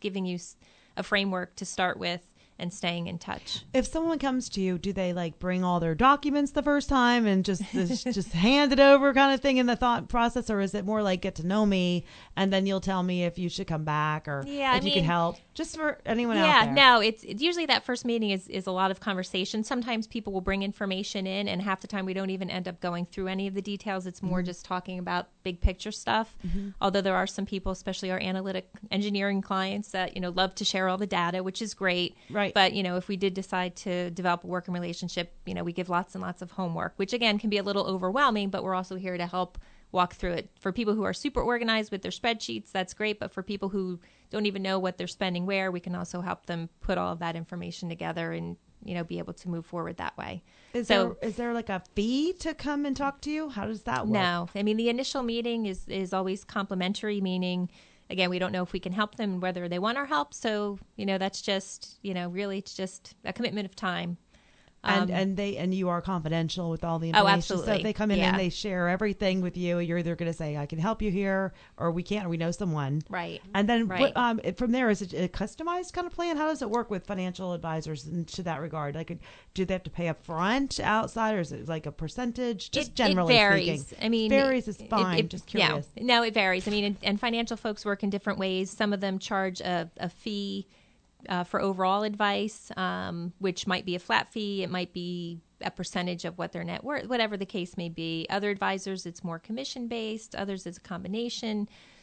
a framework to start with and staying in touch. If someone comes to you, do they bring all their documents the first time and just hand it over kind of thing in the thought process, or is it more like get to know me and then you'll tell me if you should come back or if you can help? Just for anyone out there. Yeah, no, it's usually that first meeting is a lot of conversation. Sometimes people will bring information in, and half the time we don't even end up going through any of the details. It's more just talking about big picture stuff. Mm-hmm. Although there are some people, especially our analytic engineering clients, that love to share all the data, which is great. Right. But if we did decide to develop a working relationship, we give lots and lots of homework, which again can be a little overwhelming. But we're also here to help walk through it. For people who are super organized with their spreadsheets, that's great. But for people who don't even know what they're spending where, we can also help them put all of that information together and, be able to move forward that way. Is there like a fee to come and talk to you? How does that work? No. The initial meeting is always complimentary, meaning, again, we don't know if we can help them, whether they want our help. So, that's just, really it's just a commitment of time. And you are confidential with all the information. Oh, absolutely. So if they come in and they share everything with you, you're either going to say, I can help you here, or we can't, or we know someone. Right. And then from there, is it a customized kind of plan? How does it work with financial advisors to that regard? Do they have to pay up front, outside, or is it like a percentage? Just generally it varies. Speaking. Varies is fine. Just curious. Yeah. No, it varies. And financial folks work in different ways. Some of them charge a fee for overall advice, which might be a flat fee. It might be a percentage of what their net worth, whatever the case may be. Other advisors, it's more commission-based. Others, it's a combination.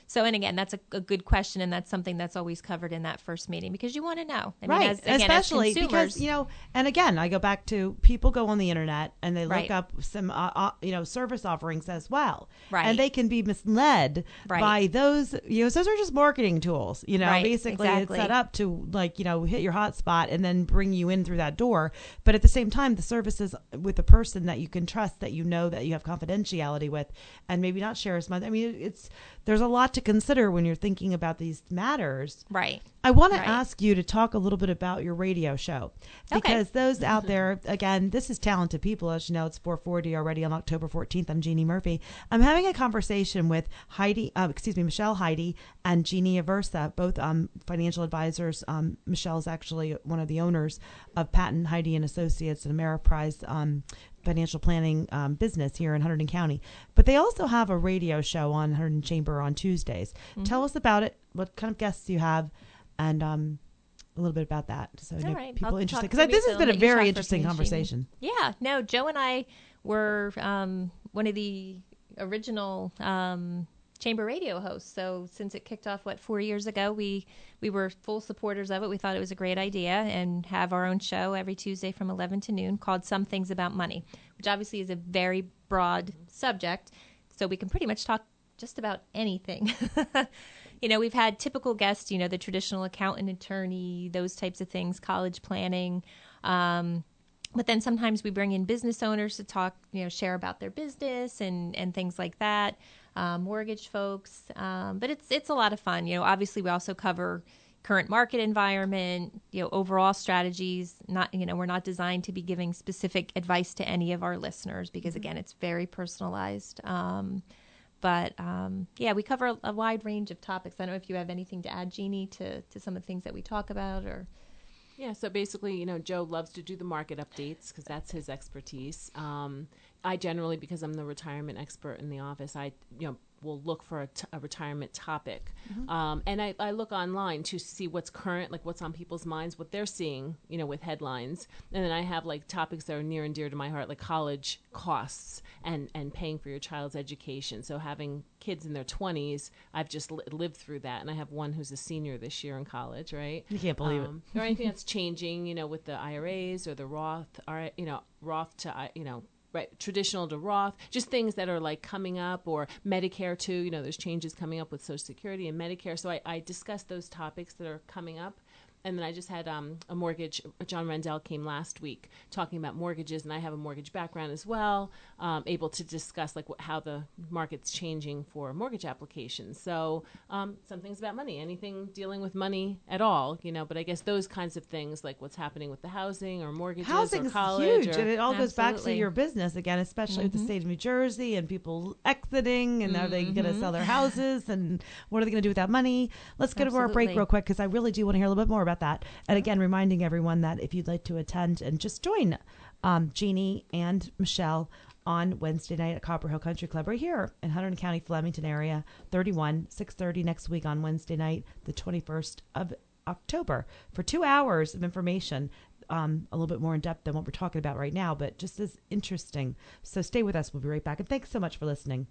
So, and again, that's a good question, and that's something that's always covered in that first meeting because you want to know. I mean, Right, especially as consumers, because, and again, I go back to people go on the internet and they look Right. up some, service offerings as well. Right. And they can be misled Right. by those, those are just marketing tools, Right, basically exactly. it's set up to hit your hotspot and then bring you in through that door. But at the same time, the service is with a person that you can trust, that that you have confidentiality with, and maybe not share as much. I mean, there's a lot to consider when you're thinking about these matters. right. I want to Right. ask you to talk a little bit about your radio show, Okay. because those out there, again, this is Talented People. As you know, it's 4:40 already on October 14th. I'm Jeannie Murphy. I'm having a conversation with Michelle Heidi and Jeannie Aversa, both financial advisors. Michelle is actually one of the owners of Patton Heidi and Associates and Ameriprise financial planning business here in Hunterdon County. But they also have a radio show on Hunterdon Chamber on Tuesdays. Mm-hmm. Tell us about it, what kind of guests you have, and a little bit about that. So I know right. people I'll interested. talk Because this briefly. has been I'll a let you very talk interesting first, Jeannie. conversation. Yeah, no, Joe and I were one of the original chamber radio hosts. So since it kicked off, 4 years ago, we were full supporters of it. We thought it was a great idea and have our own show every Tuesday from 11 to noon called Some Things About Money, which obviously is a very broad subject. So we can pretty much talk just about anything. We've had typical guests, the traditional accountant, attorney, those types of things, college planning. But then sometimes we bring in business owners to talk, share about their business and things like that, mortgage folks. But it's a lot of fun. Obviously we also cover current market environment, overall strategies. We're not designed to be giving specific advice to any of our listeners because, again, it's very personalized. But we cover a wide range of topics. I don't know if you have anything to add, Jeannie, to some of the things that we talk about or... Yeah, so basically, Joe loves to do the market updates because that's his expertise. I generally, because I'm the retirement expert in the office, I will look for a retirement topic. Mm-hmm. And I look online to see what's current, like what's on people's minds, what they're seeing, with headlines. And then I have like topics that are near and dear to my heart, like college costs and paying for your child's education. So having kids in their 20s, I've just lived through that. And I have one who's a senior this year in college, right? You can't believe it. Or anything that's changing, with the IRAs or the Roth, or, Roth to, right, traditional to Roth, just things that are like coming up, or Medicare too. There's changes coming up with Social Security and Medicare. So I discuss those topics that are coming up. And then I just had a mortgage. John Rendell came last week talking about mortgages, and I have a mortgage background as well, able to discuss like how the market's changing for mortgage applications. So some things about money, anything dealing with money at all, But I guess those kinds of things, like what's happening with the housing or mortgages Housing or is college. huge, and it all goes back to Absolutely. your business again, especially with the state of New Jersey and people exiting, and are they going to sell their houses, and what are they going to do with that money? Let's go to our break Absolutely. real quick because I really do want to hear a little bit more about that. And again, reminding everyone that if you'd like to attend and just join Jeannie and Michelle on Wednesday night at Copper Hill Country Club right here in Hunterdon County, Flemington area, 6:30 next week on Wednesday night, the 21st of October, for 2 hours of information. A little bit more in depth than what we're talking about right now, but just as interesting. So stay with us. We'll be right back. And thanks so much for listening.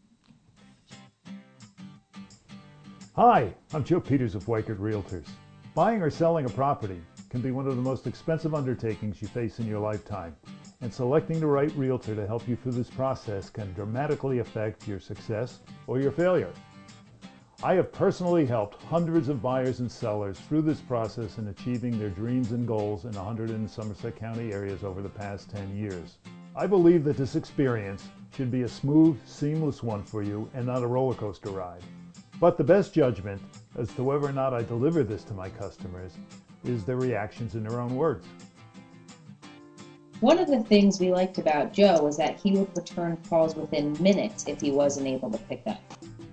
Hi, I'm Joe Peters of Weichert Realtors. Buying or selling a property can be one of the most expensive undertakings you face in your lifetime, and selecting the right realtor to help you through this process can dramatically affect your success or your failure. I have personally helped hundreds of buyers and sellers through this process in achieving their dreams and goals in the Hunterdon and Somerset County areas over the past 10 years. I believe that this experience should be a smooth, seamless one for you and not a roller coaster ride. But the best judgment as to whether or not I deliver this to my customers is their reactions in their own words. One of the things we liked about Joe was that he would return calls within minutes if he wasn't able to pick up.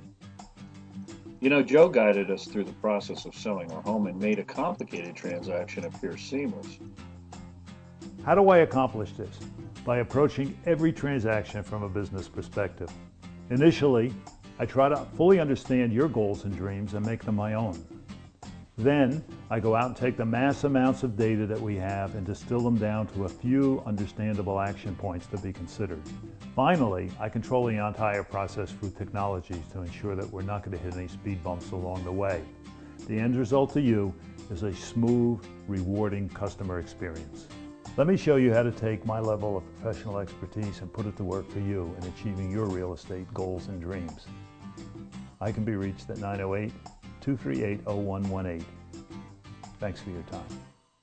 Joe guided us through the process of selling our home and made a complicated transaction appear seamless. How do I accomplish this? By approaching every transaction from a business perspective. Initially, I try to fully understand your goals and dreams and make them my own. Then I go out and take the mass amounts of data that we have and distill them down to a few understandable action points to be considered. Finally, I control the entire process through technologies to ensure that we're not going to hit any speed bumps along the way. The end result to you is a smooth, rewarding customer experience. Let me show you how to take my level of professional expertise and put it to work for you in achieving your real estate goals and dreams. I can be reached at 908-238-0118. Thanks for your time.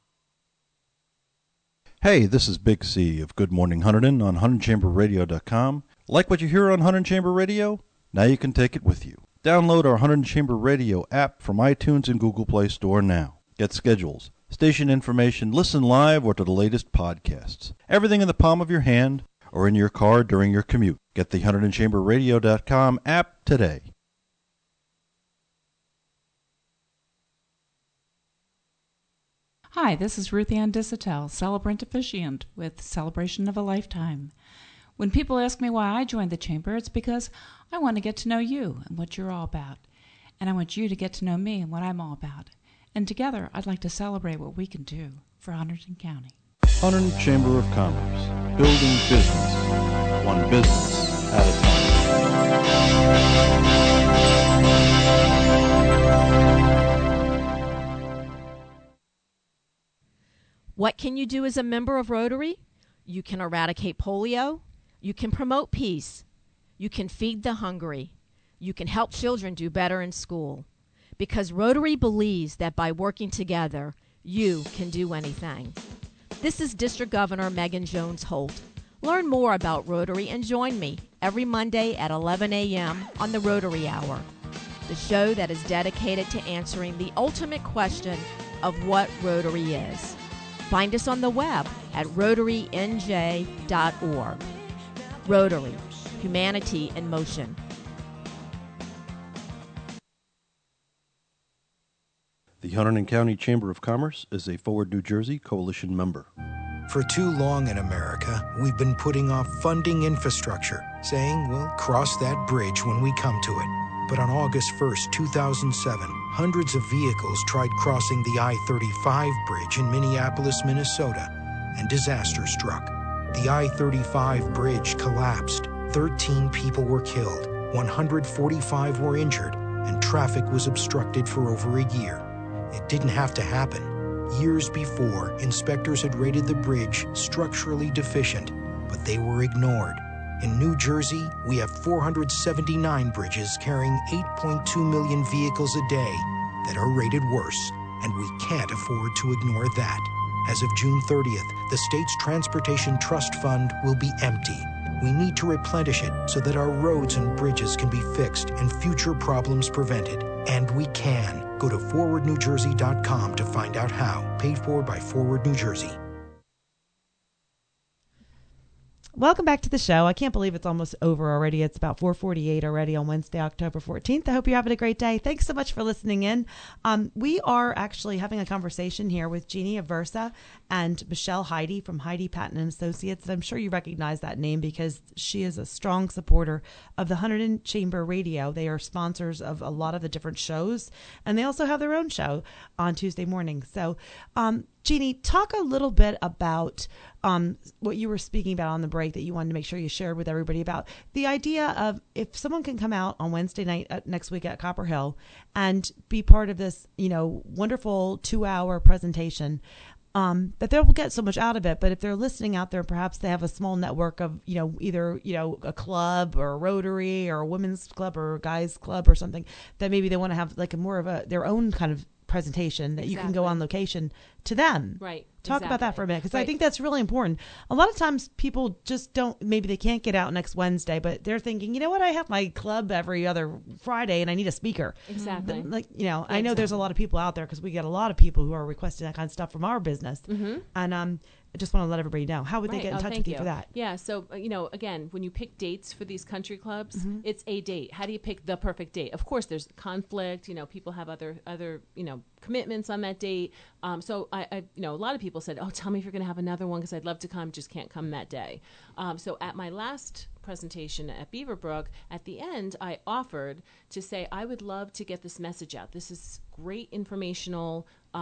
Hey, this is Big C of Good Morning Hunterdon on HunterdonChamberRadio.com. Like what you hear on Hunterdon Chamber Radio? Now you can take it with you. Download our Hunterdon Chamber Radio app from iTunes and Google Play Store now. Get schedules, station information, listen live or to the latest podcasts. Everything in the palm of your hand or in your car during your commute. Get the HunterdonChamberRadio.com app today. Hi, this is Ruth Ann Disatel, celebrant officiant with Celebration of a Lifetime. When people ask me why I joined the Chamber, it's because I want to get to know you and what you're all about. And I want you to get to know me and what I'm all about. And together, I'd like to celebrate what we can do for Hunterdon County. Hunterdon Chamber of Commerce, building business, one business at a time. What can you do as a member of Rotary? You can eradicate polio. You can promote peace. You can feed the hungry. You can help children do better in school. Because Rotary believes that by working together, you can do anything. This is District Governor Megan Jones Holt. Learn more about Rotary and join me every Monday at 11 a.m. on the Rotary Hour, the show that is dedicated to answering the ultimate question of what Rotary is. Find us on the web at rotarynj.org. Rotary, humanity in motion. The Hunterdon County Chamber of Commerce is a Forward New Jersey coalition member. For too long in America, we've been putting off funding infrastructure, saying we'll cross that bridge when we come to it. But on August 1st, 2007, hundreds of vehicles tried crossing the I-35 bridge in Minneapolis, Minnesota, and disaster struck. The I-35 bridge collapsed. 13 people were killed, 145 were injured, and traffic was obstructed for over a year. It didn't have to happen. Years before, inspectors had rated the bridge structurally deficient, but they were ignored. In New Jersey, we have 479 bridges carrying 8.2 million vehicles a day that are rated worse, and we can't afford to ignore that. As of June 30th, the state's Transportation Trust Fund will be empty. We need to replenish it so that our roads and bridges can be fixed and future problems prevented. And we can. Go to forwardnewjersey.com to find out how. Paid for by Forward New Jersey. Welcome back to the show. I can't believe it's almost over already. It's about 4:48 already on Wednesday, October 14th. I hope you're having a great day. Thanks so much for listening in. We are actually having a conversation here with Jeannie Aversa and Michelle Heidi from Heidi Patton and Associates. I'm sure you recognize that name because she is a strong supporter of the Hunterdon Chamber Radio. They are sponsors of a lot of the different shows, and they also have their own show on Tuesday morning. So, Jeannie, talk a little bit about what you were speaking about on the break that you wanted to make sure you shared with everybody about the idea of if someone can come out on Wednesday night next week at Copper Hill and be part of this, wonderful 2-hour presentation, that they'll get so much out of it. But if they're listening out there, perhaps they have a small network of, either, a club or a Rotary or a women's club or a guys club or something that maybe they want to have like more of their own kind of presentation that you can go on location to them. Right. Talk about that for a minute, because I think that's really important. A lot of times people just don't, maybe they can't get out next Wednesday, but they're thinking, you know what, I have my club every other Friday and I need a speaker. Exactly. I know there's a lot of people out there because we get a lot of people who are requesting that kind of stuff from our business. Mm-hmm. And I just want to let everybody know. How would they get in touch with you for that? Yeah, so, again, when you pick dates for these country clubs, it's a date. How do you pick the perfect date? Of course, there's conflict. People have other commitments on that date. So, a lot of people said, oh, tell me if you're going to have another one because I'd love to come, just can't come that day. So at my last presentation at Beaverbrook, at the end, I offered to say, I would love to get this message out. This is great informational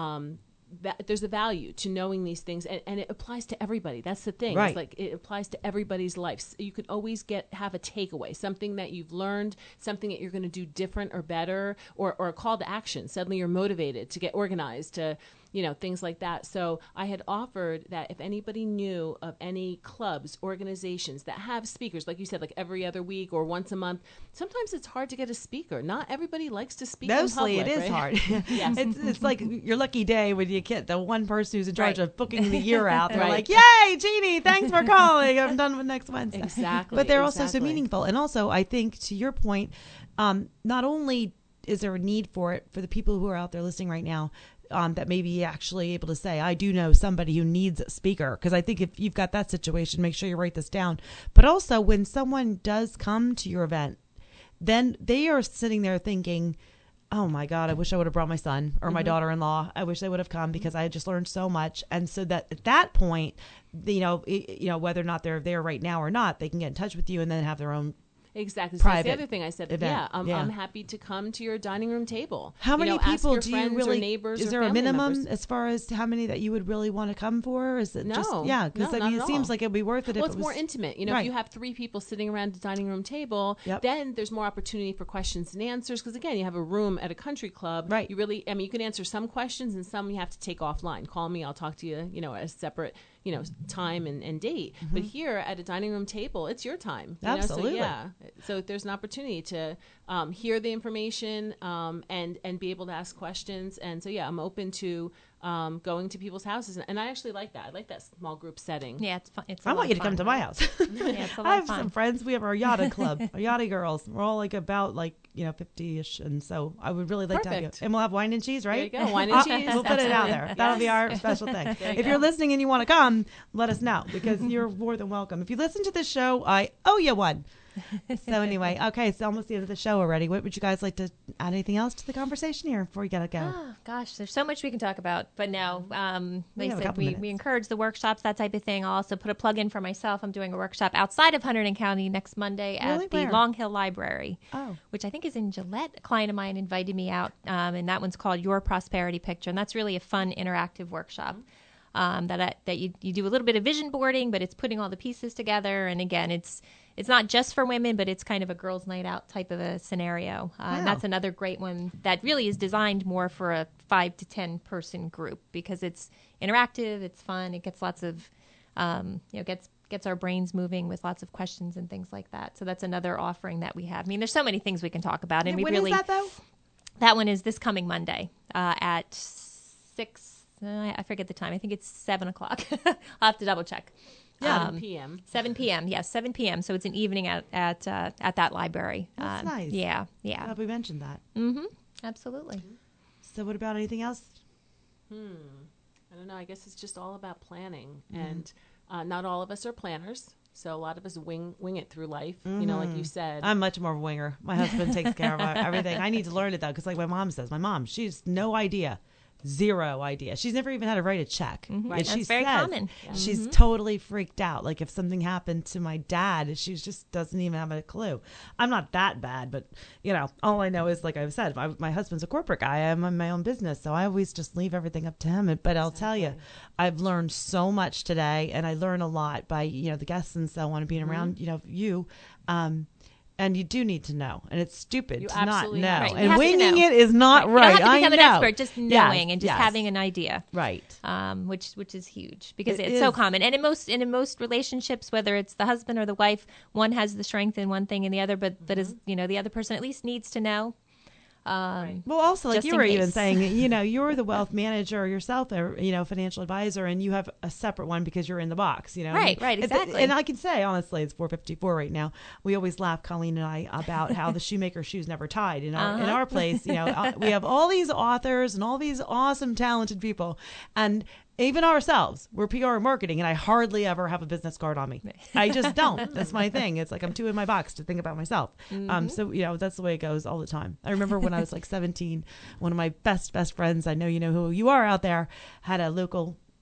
there's a value to knowing these things, and it applies to everybody. That's the thing. Right. It's like it applies to everybody's life. So you could always have a takeaway, something that you've learned, something that you're going to do different or better, or a call to action. Suddenly you're motivated to get organized, to things like that. So I had offered that if anybody knew of any clubs, organizations that have speakers, like you said, like every other week or once a month. Sometimes it's hard to get a speaker. Not everybody likes to speak Mostly in public, it is right? hard. Yes. It's like your lucky day when you get the one person who's in charge of booking the year out. They're Right. like, yay, Jeannie, thanks for calling. I'm done with next Wednesday. Exactly. But they're also so exactly. meaningful. And also, I think, to your point, not only is there a need for it for the people who are out there listening right now, that may be actually able to say, I do know somebody who needs a speaker. Because I think if you've got that situation, make sure you write this down. But also, when someone does come to your event, then they are sitting there thinking, oh my God, I wish I would have brought my son or my daughter-in-law. I wish they would have come because I had just learned so much. And so that at that point, whether or not they're there right now or not, they can get in touch with you and then have their own Exactly. So that's the private other thing I said. event. I'm happy to come to your dining room table. How many ask people your do you friends really? or neighbors Is or there a family minimum members. as far as how many that you would really want to come for? Is it No, just because no, I mean not it at seems all. like it'd be worth it. Well, if it's it was more intimate. If right. you have 3 people sitting around the dining room table, then there's more opportunity for questions and answers. Because again, you have a room at a country club. Right. You really, you can answer some questions and some you have to take offline. Call me. I'll talk to you. At a separate, time and date. But here at a dining room table, it's your time. Absolutely. So there's an opportunity to hear the information and be able to ask questions. And so I'm open to going to people's houses, and I actually like that. I like that small group setting. Yeah, it's fun. I want you to come to my house. Yeah, it's a lot I have of fun. some friends. We have our Yada Club, our Yada girls. We're all about 50-ish, and so I would really like to have you. Perfect. And we'll have wine and cheese, right? There you go, wine and cheese. We'll put it out Absolutely. there. That'll be our special thing. There you If you're go. listening and you want to come, let us know because you're more than welcome. If you listen to this show, I owe you one. So anyway, okay, it's almost the end of the show already. What would you guys like to add? Anything else to the conversation here before we gotta go? Oh, gosh, there's so much we can talk about. But no, like have a I said, couple we minutes. encourage the workshops, that type of thing. I'll also put a plug in for myself. I'm doing a workshop outside of Hunterdon County next Monday Really? at the Where? Long Hill Library, Oh. which I think is in Gillette. A client of mine invited me out, and that one's called Your Prosperity Picture. And that's really a fun, interactive workshop. That you do a little bit of vision boarding, but it's putting all the pieces together. And again, it's not just for women, but it's kind of a girls' night out type of a scenario. And that's another great one that really is designed more for a 5 to 10 person group because it's interactive, it's fun, it gets lots of, gets our brains moving with lots of questions and things like that. So that's another offering that we have. I mean, there's so many things we can talk about, and we when really is that though? That one is this coming Monday at 6. I forget the time. I think it's 7 o'clock. I'll have to double check. 7 p.m. 7 p.m. Yes, 7 p.m. So it's an evening at that library. That's nice. Yeah. Glad we mentioned that. Mm-hmm. Absolutely. So what about anything else? I don't know. I guess it's just all about planning, and not all of us are planners. So a lot of us wing it through life. Like you said. I'm much more of a winger. My husband takes care of everything. I need to learn it though, because like my mom says, she's no idea. Zero idea. She's never even had to write a check. Right. And she That's very says common. Yeah. She's totally freaked out. Like if something happened to my dad, she just doesn't even have a clue. I'm not that bad, but all I know is, like I've said, my husband's a corporate guy. I'm in my own business, so I always just leave everything up to him. But I'll tell you, I've learned so much today, and I learn a lot by the guests and so on, and being around you. And you do need to know, and it's stupid You to not absolutely know. have to. And You have to winging know. it is not You right. don't have to become I an know. expert, just knowing Yes, and just yes. having an idea. Right. Which is huge because It it's so is. common. And in most relationships, whether it's the husband or the wife, one has the strength in one thing and the other, but that is the other person at least needs to know. Well, also, like just you in were even case. saying, you're the wealth manager yourself, or financial advisor, and you have a separate one because you're in the box. Right, exactly. And I can say honestly, it's 4:54 right now. We always laugh, Colleen and I, about how the shoemaker shoes never tied in our place. We have all these authors and all these awesome, talented people, and even ourselves, we're PR and marketing, and I hardly ever have a business card on me. I just don't. That's my thing. It's like I'm too in my box to think about myself. So that's the way it goes all the time. I remember when I was like 17, one of my best friends, I know you know who you are out there, had a local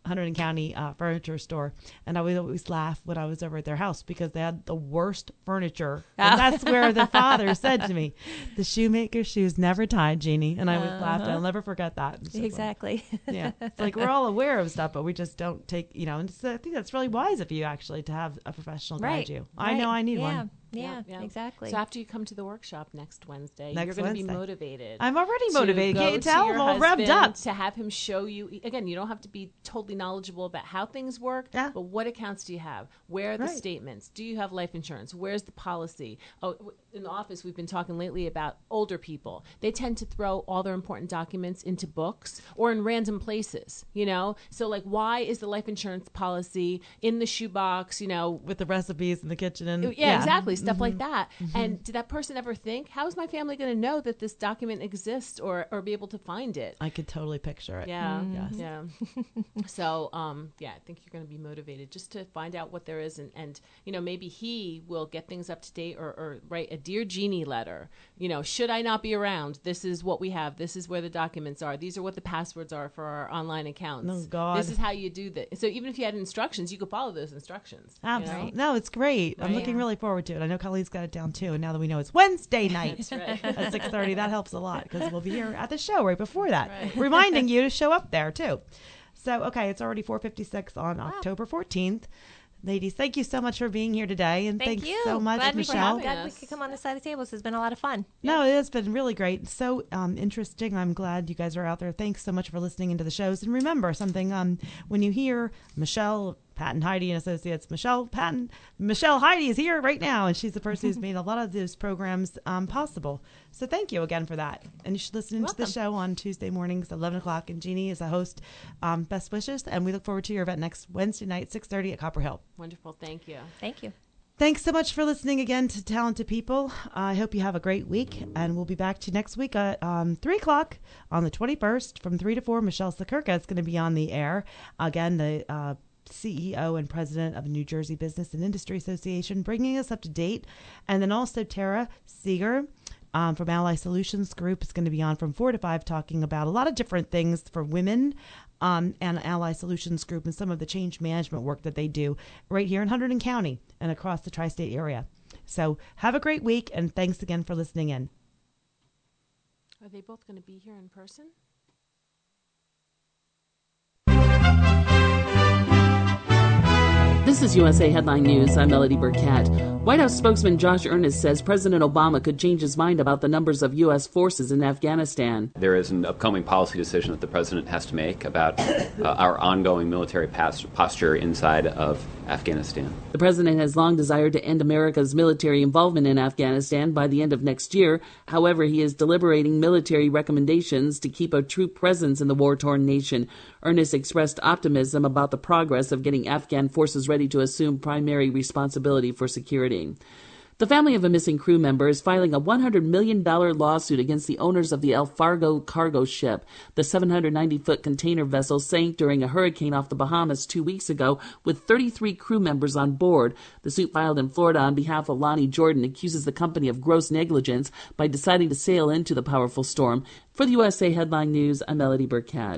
Hunterdon County furniture store, and I would always laugh when I was over at their house because they had the worst furniture. And that's where the father said to me, "The shoemaker's shoes never tied, Jeannie." And I would laugh. I'll never forget that. Exactly. Yeah. It's like we're all aware of stuff, but we just don't take, and I think that's really wise of you actually to have a professional guide you. I know I need one. Yeah, exactly. So after you come to the workshop next Wednesday, you're going to be motivated. I'm already motivated. Can't you tell? I'm all revved up. To have him show you, again, you don't have to be totally knowledgeable about how things work, but what accounts do you have? Where are the statements? Do you have life insurance? Where's the policy? Oh, in the office, we've been talking lately about older people. They tend to throw all their important documents into books or in random places, So, like, why is the life insurance policy in the shoebox, with the recipes in the kitchen? And exactly. Stuff like that. And did that person ever think, how is my family going to know that this document exists or be able to find it? I could totally picture it. Yeah. Yeah. So, I think you're going to be motivated just to find out what there is. And maybe he will get things up to date or write a Dear Jeannie letter. Should I not be around? This is what we have. This is where the documents are. These are what the passwords are for our online accounts. Oh, God. This is how you do this. So even if you had instructions, you could follow those instructions. Absolutely. No, it's great. I'm looking really forward to it. I know Colleen's got it down too. And now that we know it's Wednesday night at 6:30, that helps a lot because we'll be here at the show right before that, reminding you to show up there too. So, okay, it's already 4:56 on October 14th. Ladies, thank you so much for being here today, and thanks so much, Michelle. Glad we could come on the side of the table. This has been a lot of fun. No, it has been really great. So interesting. I'm glad you guys are out there. Thanks so much for listening into the shows. And remember something, when you hear Michelle, Patton, Heidi and Associates, Michelle Heidi is here right now, and she's the person who's made a lot of those programs possible. So thank you again for that. And you should listen to the show on Tuesday mornings at 11 o'clock. And Jeannie is a host. Best wishes. And we look forward to your event next Wednesday night, 6:30 at Copper Hill. Wonderful. Thank you. Thank you. Thanks so much for listening again to Talented People. I hope you have a great week. And we'll be back to next week at 3 o'clock on the 21st from 3 to 4. Michelle Sakurka is going to be on the air. Again, the CEO and president of the New Jersey Business and Industry Association, bringing us up to date. And then also Tara Seeger from Ally Solutions Group is going to be on from 4 to 5 talking about a lot of different things for women and Ally Solutions Group and some of the change management work that they do right here in Hunterdon County and across the tri-state area. So have a great week, and thanks again for listening in. Are they both going to be here in person? This is USA Headline News. I'm Melody Burkett. White House spokesman Josh Earnest says President Obama could change his mind about the numbers of U.S. forces in Afghanistan. There is an upcoming policy decision that the president has to make about our ongoing military posture inside of Afghanistan. The president has long desired to end America's military involvement in Afghanistan by the end of next year. However, he is deliberating military recommendations to keep a troop presence in the war-torn nation. Earnest expressed optimism about the progress of getting Afghan forces ready to assume primary responsibility for security. The family of a missing crew member is filing a $100 million lawsuit against the owners of the El Fargo cargo ship. The 790-foot container vessel sank during a hurricane off the Bahamas 2 weeks ago with 33 crew members on board. The suit filed in Florida on behalf of Lonnie Jordan accuses the company of gross negligence by deciding to sail into the powerful storm. For the USA Headline News, I'm Melody Burkett.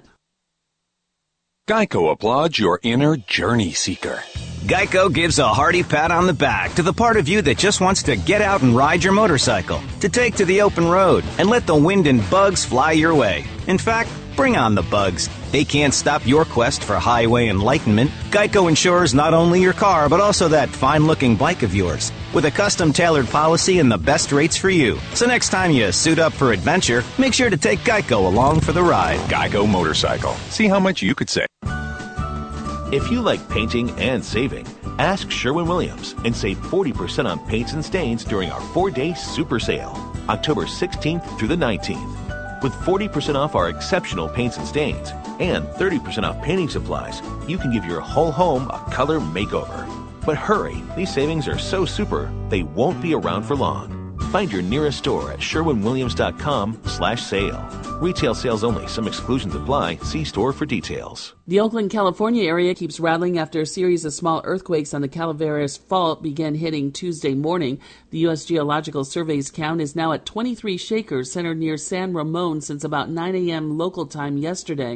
Geico applauds your inner journey seeker. Geico gives a hearty pat on the back to the part of you that just wants to get out and ride your motorcycle, to take to the open road, and let the wind and bugs fly your way. In fact, bring on the bugs. They can't stop your quest for highway enlightenment. Geico insures not only your car, but also that fine-looking bike of yours, with a custom-tailored policy and the best rates for you. So next time you suit up for adventure, make sure to take Geico along for the ride. Geico Motorcycle. See how much you could save. If you like painting and saving, ask Sherwin-Williams and save 40% on paints and stains during our 4-day super sale, October 16th through the 19th. With 40% off our exceptional paints and stains and 30% off painting supplies, you can give your whole home a color makeover. But hurry, these savings are so super, they won't be around for long. Find your nearest store at sherwinwilliams.com/sale. Retail sales only. Some exclusions apply. See store for details. The Oakland, California area keeps rattling after a series of small earthquakes on the Calaveras Fault began hitting Tuesday morning. The U.S. Geological Survey's count is now at 23 shakers centered near San Ramon since about 9 a.m. local time yesterday.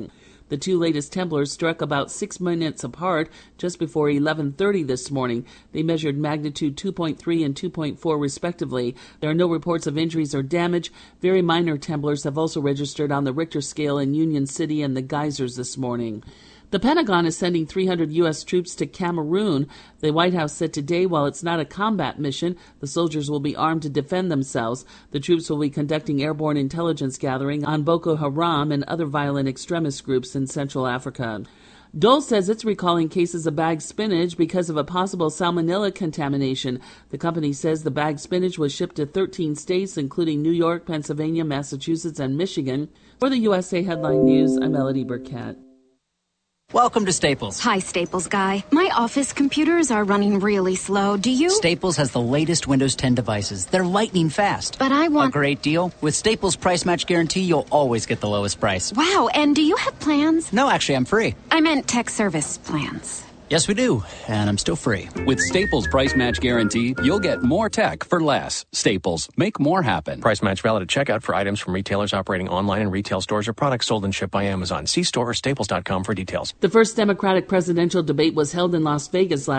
The two latest temblors struck about 6 minutes apart just before 11:30 this morning. They measured magnitude 2.3 and 2.4 respectively. There are no reports of injuries or damage. Very minor temblors have also registered on the Richter scale in Union City and the Geysers this morning. The Pentagon is sending 300 U.S. troops to Cameroon. The White House said today while it's not a combat mission, the soldiers will be armed to defend themselves. The troops will be conducting airborne intelligence gathering on Boko Haram and other violent extremist groups in Central Africa. Dole says it's recalling cases of bagged spinach because of a possible salmonella contamination. The company says the bagged spinach was shipped to 13 states, including New York, Pennsylvania, Massachusetts, and Michigan. For the USA Headline News, I'm Melody Burkett. Welcome to Staples. Hi, Staples guy. My office computers are running really slow. Do you? Staples has the latest Windows 10 devices. They're lightning fast. But I want... A great deal. With Staples Price Match Guarantee, you'll always get the lowest price. Wow, and do you have plans? No, actually, I'm free. I meant tech service plans. Yes, we do. And I'm still free. With Staples Price Match Guarantee, you'll get more tech for less. Staples. Make more happen. Price match valid at checkout for items from retailers operating online in retail stores or products sold and shipped by Amazon. See store or staples.com for details. The first Democratic presidential debate was held in Las Vegas last